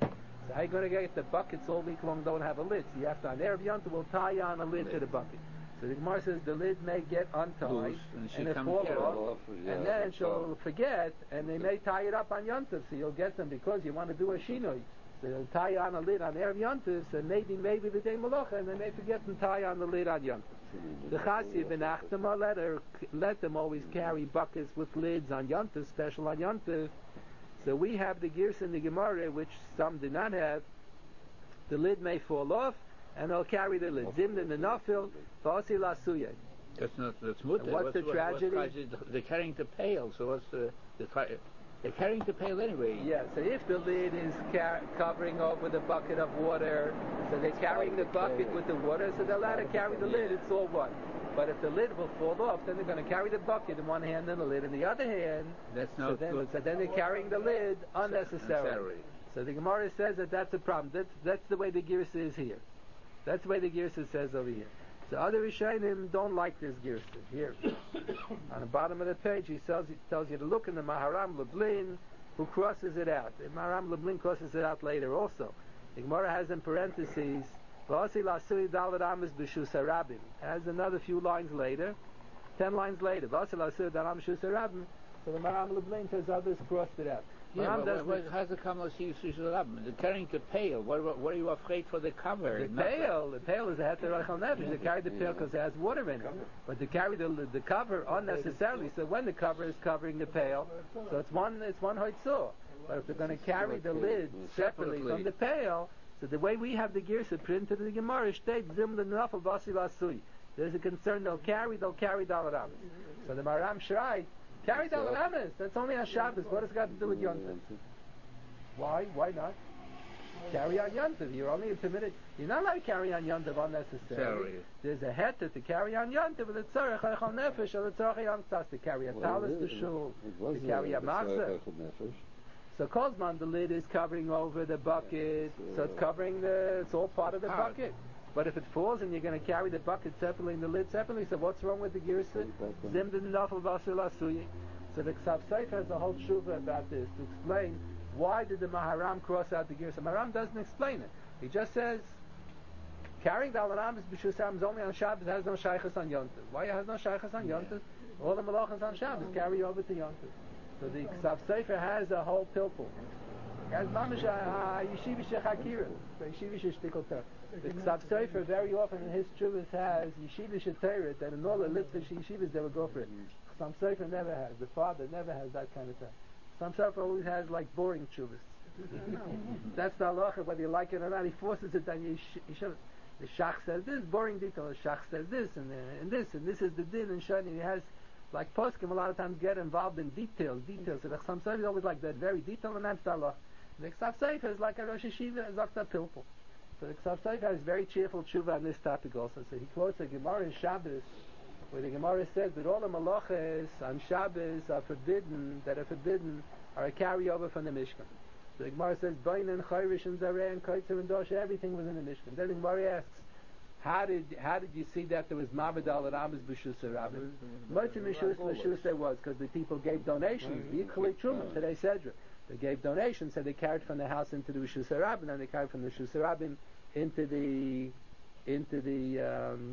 So how are you going to get the buckets all week long don't have a lid? So you have to, on Erev Yom Tov, we'll tie on a lid to the bucket. So the Gemara says the lid may get untied Loose, and she and it comes fall down. off, and then she'll forget, and they may tie it up on Yom Tov, so you'll get them because you want to do a shinoi. So they'll tie on a lid on Erev Yom Tov, so maybe maybe the day Malacha, and they may forget to tie on the lid on Yom Tov. The Chasi benachtem, let her let them always carry buckets with lids on Yom Tov, special on Yom Tov. So we have the gears in the Gemara, which some do not have. The lid may fall off, and they'll carry the lid. Zimn in the nafil, v'asi lasuye. That's not, that's mutter. And what's What's the what- tragedy? what's tragedy? They're carrying the pail, so what's the, the tri- they're carrying the pail anyway. Yeah, so if the lid is ca- covering over the bucket of water, so they're carrying the bucket with the water, so they're allowed to carry the lid, it's all one. But if the lid will fall off, then they're going to carry the bucket in one hand and the lid in the other hand. That's So not then, good. so then they're carrying the lid unnecessarily. Unnecessarily. So the Gemara says that that's a problem. That's, that's the way the Girsa is here. That's the way the Girsa says over here. So other Rishonim don't like this Girsa. Here, on the bottom of the page, he tells you, tells you to look in the Maharam Lublin, who crosses it out. The Maharam Lublin crosses it out later also. The Gemara has in parentheses, V'asi lasui dalad amis b'shus harabim. Has another few lines later, ten lines later. V'asi lasui dalad amis b'shus harabim. So the Maharam Lublin says others crossed it out. Yeah, Maharam but doesn't- what, what, how's the Kamal see They're carrying the pail. What, what, what are you afraid for the cover? The Not pail, the pail is a heter rachel nefesh. They carry the pail because it has water in it. But they carry the the cover unnecessarily. So when the cover is covering the pail, so it's one it's one hoitzor. But if they're going to carry the lid separately Separately. from the pail, so the way we have the girsa printed in the Gemara, state zim the nafal vasi lasui. There's a concern they'll carry, they'll carry dalaramas. So the Maram Shrai, carry dalaramas. That's only on Shabbos. What has it got to do with Yom Tov? Why? Why not? Carry on Yom Tov. You're only permitted. You're not allowed to carry on Yom Tov unnecessarily. Necessarily. There's a heter to carry on Yom Tov, the tzarech ha'echal nefesh, or the tzarech ha'yom tzas, to carry a talis to shul, to carry a machzor. So Kozman, the lid is covering over the bucket, so it's covering the, it's all part of the Hard. bucket. But if it falls and you're going to carry the bucket separately and the lid separately, so what's wrong with the girsa? Zim din nafel vasil asuyi. So the Ksav Sefer has a whole tshuva about this to explain why did the Maharam cross out the girsa. Maharam doesn't explain it. He just says carrying the alaram is b'shus haram is only on Shabbos, has no shaychus on Yom Tov. Why it has no shaychus on Yom Tov? All the malachas on Shabbos carry over to Yom Tov. So the Ksav Sefer has a whole pilpul. As mamish a yeshiva shechakira, the yeshiva sheshtikol ter. The Ksav Sefer very often in his tshuvas has yeshiva sheteret, that in all the Litvish yeshivas they would go for it. Ksav Sefer never has. The father never has that kind of thing. Ksav Sefer always has like boring tshuvas. That's the halacha, whether you like it or not. He forces it on you. You should. The shach says this, boring detail. The shach says this, and, uh, and this, and this is the din and shani. He has, like poskim, a lot of times get involved in details, details. So the Ksav Sefer is always like that, very detailed, and that's the halacha. The Ksav Sefer is like a Rosh Yeshiva, Zakta Pilpul. So the Ksav Sefer has very cheerful tshuva on this topic also. So he quotes a Gemara in Shabbos, where the Gemara says that all the malachas on Shabbos are forbidden, that are forbidden, are a carryover from the Mishkan. So the Gemara says, Bain and Chayrish and Zareh and Kaitzer and Dosh, everything was in the Mishkan. Then the Gemara asks, how did how did you see that there was Mavadal at Amos B'Shus Rabin? Much of Mishus B'Shus there was, because the people gave donations, equally Truma, to the Sedra. They gave donations, so they carried from the house into the Rishus Harabim, and they carried from the Rishus Harabim into the into the um,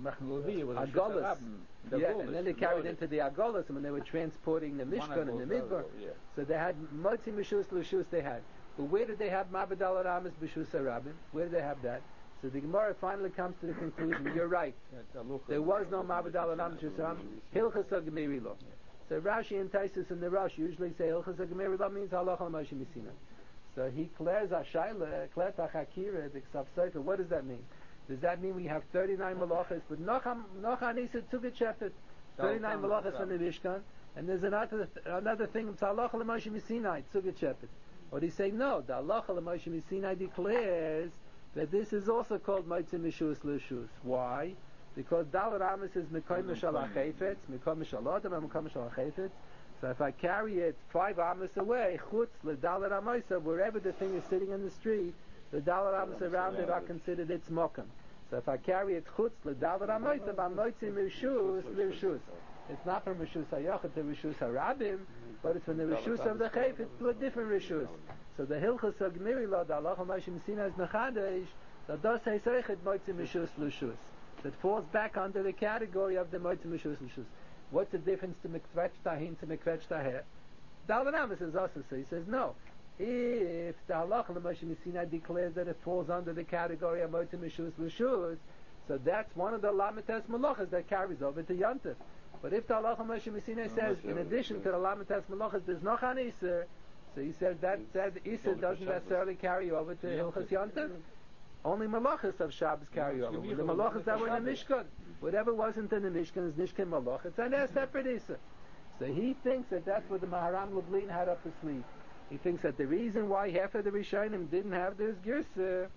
Agolas. Yeah, and then they carried into the Agolas, and when they were transporting the Mishkan and the Midbar, yeah. so they had Motzi Mishus L'Shus they had. But where did they have Mabadal Aramis B'Shus Harabim? Where did they have that? So the Gemara finally comes to the conclusion, you're right. There was no Ma'abad al-Anam Shusam, Hilchas HaGemiri Lo. So Rashi and Taisus and the Rosh usually say Hilchas HaGemiri Lo means Halach al-Moshe Messina. So he clears Ashayla, Klet HaChakira, the Ksav Sefer. What does that mean? Does that mean we have thirty-nine malachas, but Nocha Nisa Tzugat Shepet, thirty-nine malachas from the Mishkan, and there's another another thing, it's Halach al-Moshe Messinai, Tzugat Shepet. Or he say no, the Halach al-Moshe Messinai declares that this is also called Motzei Mishus L'Shus. Why? Because Dalar Amis is Mekoy Mishal HaChefetz, Mekoy Mishal Odom, and Mekoy Mishal HaChefetz. So if I carry it five Amis away, Chutz L'Dalar Amoisa, wherever the thing is sitting in the street, the Dalar Amis around it are considered its Mokum. So if I carry it Chutz L'Dalar Amoisa, I'm Motzei Mishus L'Shus. It's not from Rishus HaYochid to Rishus HaRabim, but it's from the Rishus of the Chefetz to a different Rishus. So the Hilchas HaGemiri Lo, the Halach HaMoshe Messina is Mechadesh, that does say Seichet Motzei Mishus L'Shus. That falls back under the category of the Motzei Mishus L'Shus. What's the difference to Mekvetch Tahin to Mekvetch Taher? Dalvan Amos says also so. He says no. If the Halach HaMoshe Messina declares that it falls under the category of Motzei Mishus L'Shus, so that's one of the Lamites Malachas that carries over to Yontif. But if the Halach HaMoshe Messina says, in addition to the Lamites Malachas, there's no Chan Iser, so he says that, that Iser doesn't necessarily carry over to Hilchas Yontif. Only Malachas of Shabbos carry over. The Malachas that were in the Mishkan, whatever wasn't in the Mishkan is Mishkan Malachas, and they're separate Iser. So he thinks that that's what the Maharam Lublin had up his sleeve. He thinks that the reason why half of the Rishonim didn't have this Girsa,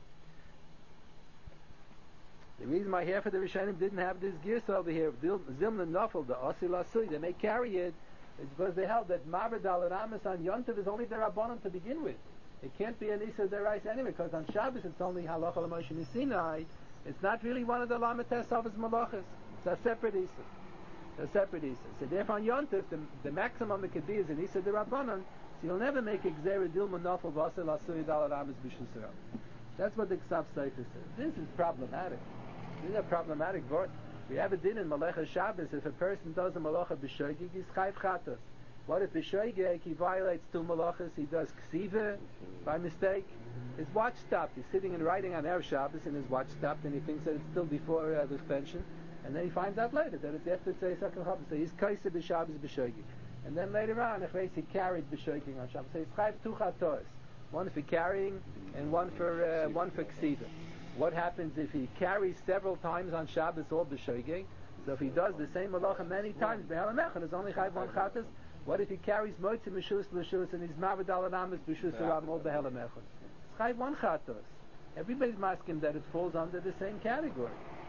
the reason why half of the Rishonim didn't have this Girsa over here, Zimna Nafel, the Asil Asui, they may carry it, is because they held that Ma'abad al-Ramas on Yontiv is only the Rabbanon to begin with. It can't be an Issa Derais anyway, because on Shabbos it's only Halach al-Moshe Messinai. It's not really one of the Lamites of his Malachas. It's a separate Issa. It's a separate Issa. So therefore on Yontif, the, the maximum it could be is an Issa Derabbanon, so you'll never make Xera Dilma Nafel Vasel Asui Dal Ramas B'Shusera. That's what the Ksav Sefer says. This is problematic. This is a problematic word. We have a din in Malecha Shabbos, if a person does a Malacha B'Shoigig, he's Chayv Chatos. What if B'Shoigig, he violates two Malachas, he does Ksiva by mistake? His watch stopped. He's sitting and writing on Erev Shabbos and his watch stopped and he thinks that it's still before uh, the pension. And then he finds out later that it's after Tzei Sakal Chabbos. So he's Kaisa B'Shabbos B'Shoigig. And then later on, if he carried B'Shoigig on Shabbos, so he's Chayv two Chatos. One for carrying and one for uh, one for Ksiva. What happens if he carries several times on Shabbos all B'Shoigig? So if he does the same Malacha many times, B'Halamechon is only Chayv one Chatos. What if he carries Motzei Mishus L'Shus and he's Ma'abad al-Anamis B'Shus Aram all B'Halamechon? It's Chayv one Chatos. Everybody's asking that it falls under the same category.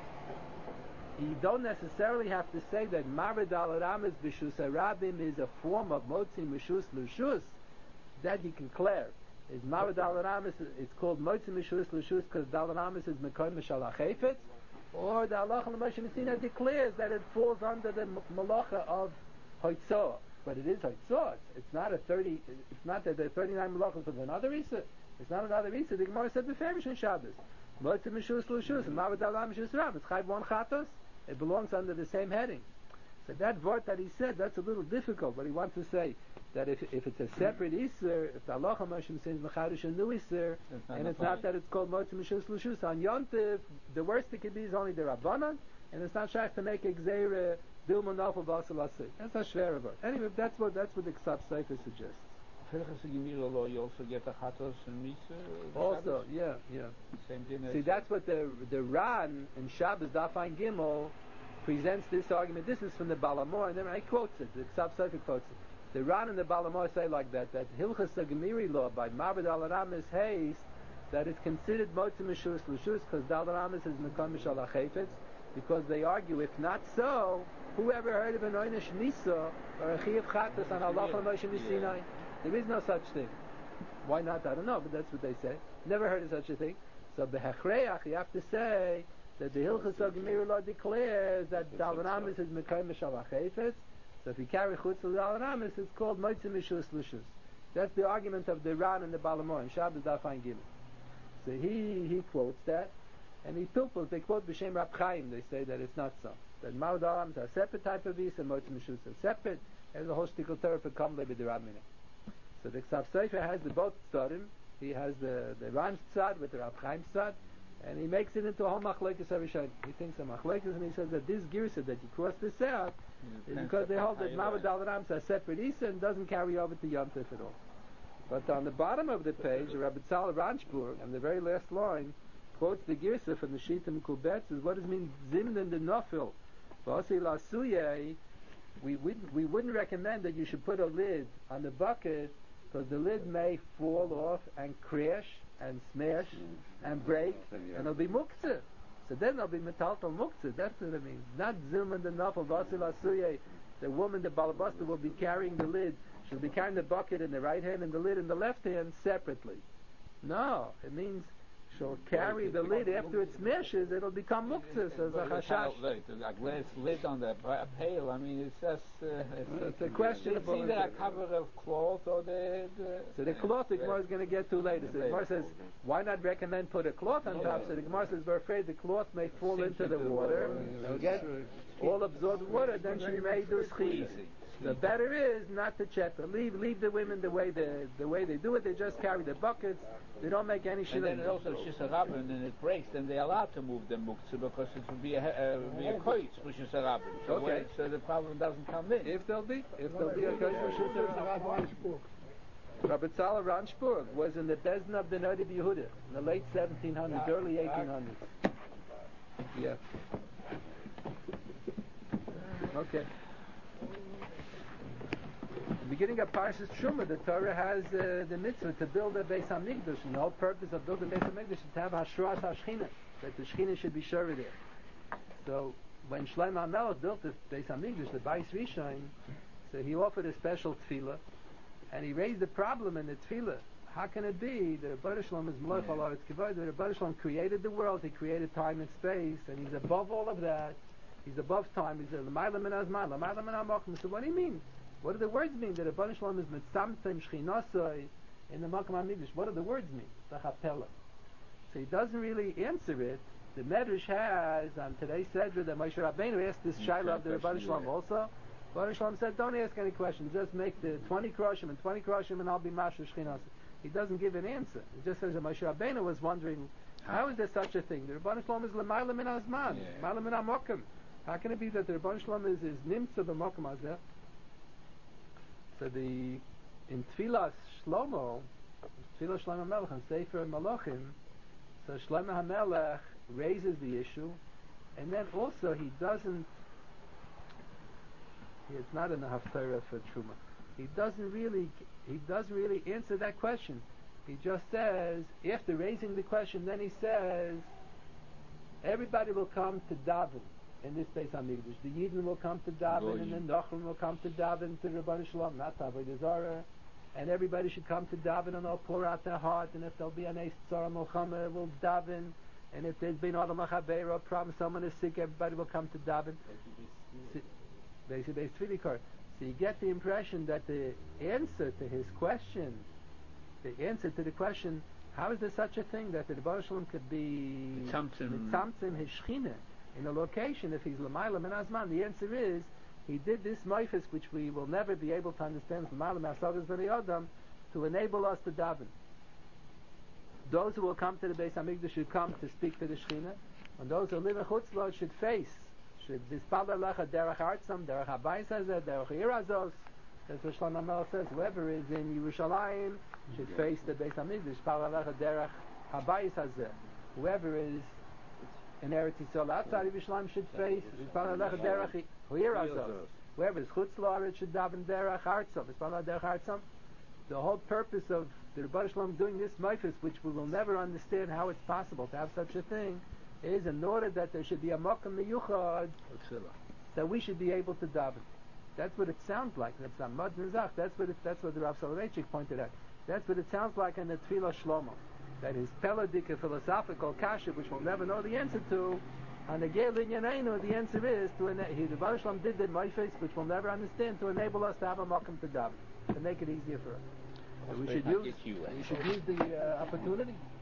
You don't necessarily have to say that Ma'abad al-Anamis B'Shus Arabim is a form of Motzei Mishus L'Shus. That you can clear. Is Ma'abad al-Anamis, it's called Motzei Mishus L'Shus because the al-Anamis is Mekoy Mishal HaChefetz, or the Halach al-Moshe Messina declares that it falls under the Malacha of Hoitzah. But it is Hoitzah. It's not a thirty. It's not that there are thirty-nine malachas of another Isa. It's not another Isa. The Gemara said beferish in Shabbos. Motzei Mishus L'Shus and Ma'abad al-Anamis Mishus Rab. It's Chayv one Chatos. It belongs under the same heading. So that word that he said, that's a little difficult. But he wants to say that if if it's a separate Isser, if the Allah HaMoshe says Mechadish a new Isser, and it's not that it's called Motzei Mishus L'Shus on Yontif, the worst it could be is only the Rabbanan, and it's not shaykh to make a Gzeira Dilma Nafel Vasel Asik. That's a shver about. Anyway, that's what that's what the Ksav Sefer suggests. You also get a Chatos and Misa? Also, yeah, yeah. Same thing. See, that's what the the Ran in Shabbos Dafayin Gimel presents this argument. This is from the Balamor, and then I quotes it. The Ksav Sefer quotes it. The Ran and the Balamor say like that, that Hilchas HaGemiri law by Ma'abad al-Ramas haste, that it's considered Motzei Mishus L'Shus because the al-Ramas is Mekoy Mishal HaChefetz, because they argue, if not so, whoever heard of an Oynish Nisa or a Chiyav Chatas on Halach al-Moshe Messinai? There is no such thing. Why not? I don't know, but that's what they say. Never heard of such a thing. So B'Hechreach, you have to say that the Hilchas HaGemiri law declares that the al-Ramas is Mekoy Mishal HaChefetz. So if you carry Chutz al-Ramas, it's called Motzei Mishus L'Shus. That's the argument of the Ran and the Balamor in Shabbos Dafayin Gimel. So he he quotes that, and he tupels, they quote B'Shem Rab Chaim, they say that it's not so. That Ma'abad al-Ramas are a separate type of Isa, and Motzei Mishus are separate, and the whole shtickle Torah for Kamle B'Dirabmina. So the Ksav Sefer has the both tzadim. He has the, the Ran tzad with the Rab Chaim tzad, And he makes it into a whole machlekes Arishayin. He thinks a machlekes, and he says that this girsa that you cross this out is because they hold that Mavad Al Rams are separate Isa and doesn't carry over to Yom Tov at all. But on the bottom of the page, Rabbi Tzal Ranchburg, on the very last line, quotes the girsa from the Shita Mekubet, says, what does it mean, Zimnan de Nofil? V'asi Lasuye, we wouldn't, we wouldn't recommend that you should put a lid on the bucket because the lid may fall off and crash and smash and break, and it'll be muktzah. So then there'll be metaltal muktzah. That's what it means. Not Zilman the Nafal Vasil Asuye. The woman, the balabasta, will be carrying the lid. She'll be carrying the bucket in the right hand and the lid in the left hand separately. No, it means she'll carry the lid after it smashes. It'll become muktzah. Says a chashash. A glass lid on the pail. I mean, it's just uh, it's, it's a question. It's either a cover of cloth or the. the so the cloth the Gemara is going to get to later. So the Gemara says, why not recommend put a cloth on top? So the Gemara says, we're afraid the cloth may fall into the water. They'll get all absorbed water. Then she may do schis. The better is not to check. Leave leave the women the way they the way they do it. They just carry the buckets. They don't make any shit. And then it also it's just a rabbin and it breaks. Then they're allowed to move the muktzah because it will be a uh, be a koitz which is a rabbin. So, okay. when, so the problem doesn't come in. If there'll be if there'll be a koitz which is a rabbin. Rabbi Tzal Ranchburg was in the Bezdin of the Nodi Yehuda in the late seventeen hundreds, early eighteen hundreds. Yeah. Okay. Beginning of Parshas Truma, the Torah has uh, the mitzvah to build a Beis Hamikdash, and the whole purpose of building a Beis Hamikdash is to have Hashras Hashchina, that the Shechina should be sure there. So when Shlomo HaMelech built the Beis Hamikdash, the Bais Rishon, so he offered a special tefillah, and he raised the problem in the tefillah. How can it be that Rebbeinu Shalom is Melech Al Haaretz Kavod? That Rebbeinu Shalom created the world, he created time and space, and he's above all of that. He's above time. He's a L'mayla min hazman, L'mayla min ha'mokum. So what do you mean? What do the words mean that Rebbeinu Shalom is mitzamtem shchinasoi in the Makom HaMikdash? What do the words mean? The chapela. So he doesn't really answer it. The Medrash has on today's Sedra that Moshe Rabbeinu asked this Shaila of the Rebbeinu Shalom also. Rebbeinu Shalom said, "Don't ask any questions. Just make the twenty kroshim and twenty kroshim, and I'll be Masher Shchinasoi." He doesn't give an answer. He just says that Moshe Rabbeinu was wondering, how is there such a thing? The Rebbeinu Shalom is l'mayla min hazman, l'mayla min ha'mokum. How can it be that the Rebbeinu Shalom is is nimtza b'mokum hazeh? So the in Tfilas Shlomo, Tfilas Shlomo HaMelech and Sefer Malachim, so Shlomo HaMelech raises the issue, and then also he doesn't. It's not in the Haftarah for Truma. He doesn't really. He doesn't really answer that question. He just says, after raising the question, then he says, everybody will come to daven in this Beis Hamikdash. The Yidden will come to daven, and the Nochrim will come to daven to Rebbeinu Shalom, not to Avodah Zarah. And everybody should come to daven, and they'll pour out their heart. And if there'll be an Eis Tzara Milchama, we'll daven. And if there's been Adam Lachabeir or problem, someone is sick, everybody will come to daven. Basically, Beis So you get the impression that the answer to his question, the answer to the question, how is there such a thing that the Rebbeinu Shalom could be mitzamtzim his Shechina in a location if he's l'mayla min hazman? The answer is he did this meifus which we will never be able to understand l'mayla min hasagas b'nei adam to enable us to daven. Those who will come to the Beis Hamikdash should come to speak to the Shechina, and those who live in Chutzlot should face. Should dispal lecha derech artzam, derech habayis hazeh, derech irazos. That's what Shlomo HaMelech says. Whoever is in Yerushalayim should face the Beis Hamikdash. Dispal lecha derech habayis hazeh. Whoever is in Eretz Yisrael outside of Yerushalayim should face dispal lecha derech irazos. Whoever is chutz la'aretz should daven derech artzam. Dispal lecha derech artzam. The whole purpose of the Rebbeinu Shalom doing this meifus, which we will never understand how it's possible to have such a thing, is in order that there should be a makom miyuchad that we should be able to daven. That's what it sounds like. That's Amad Nizach. That's what it, that's what the Rav Soloveitchik pointed out. That's what it sounds like in the Tfilah Shlomo. That his peladik, philosophical kasha, which we'll never know the answer to, and the Gelin Yaneinu, the answer is to ena- he, the Rebbeinu Shalom did the meifus, which we'll never understand, to enable us to have a makom to daven, to make it easier for us. So we should use we should use the uh, opportunity.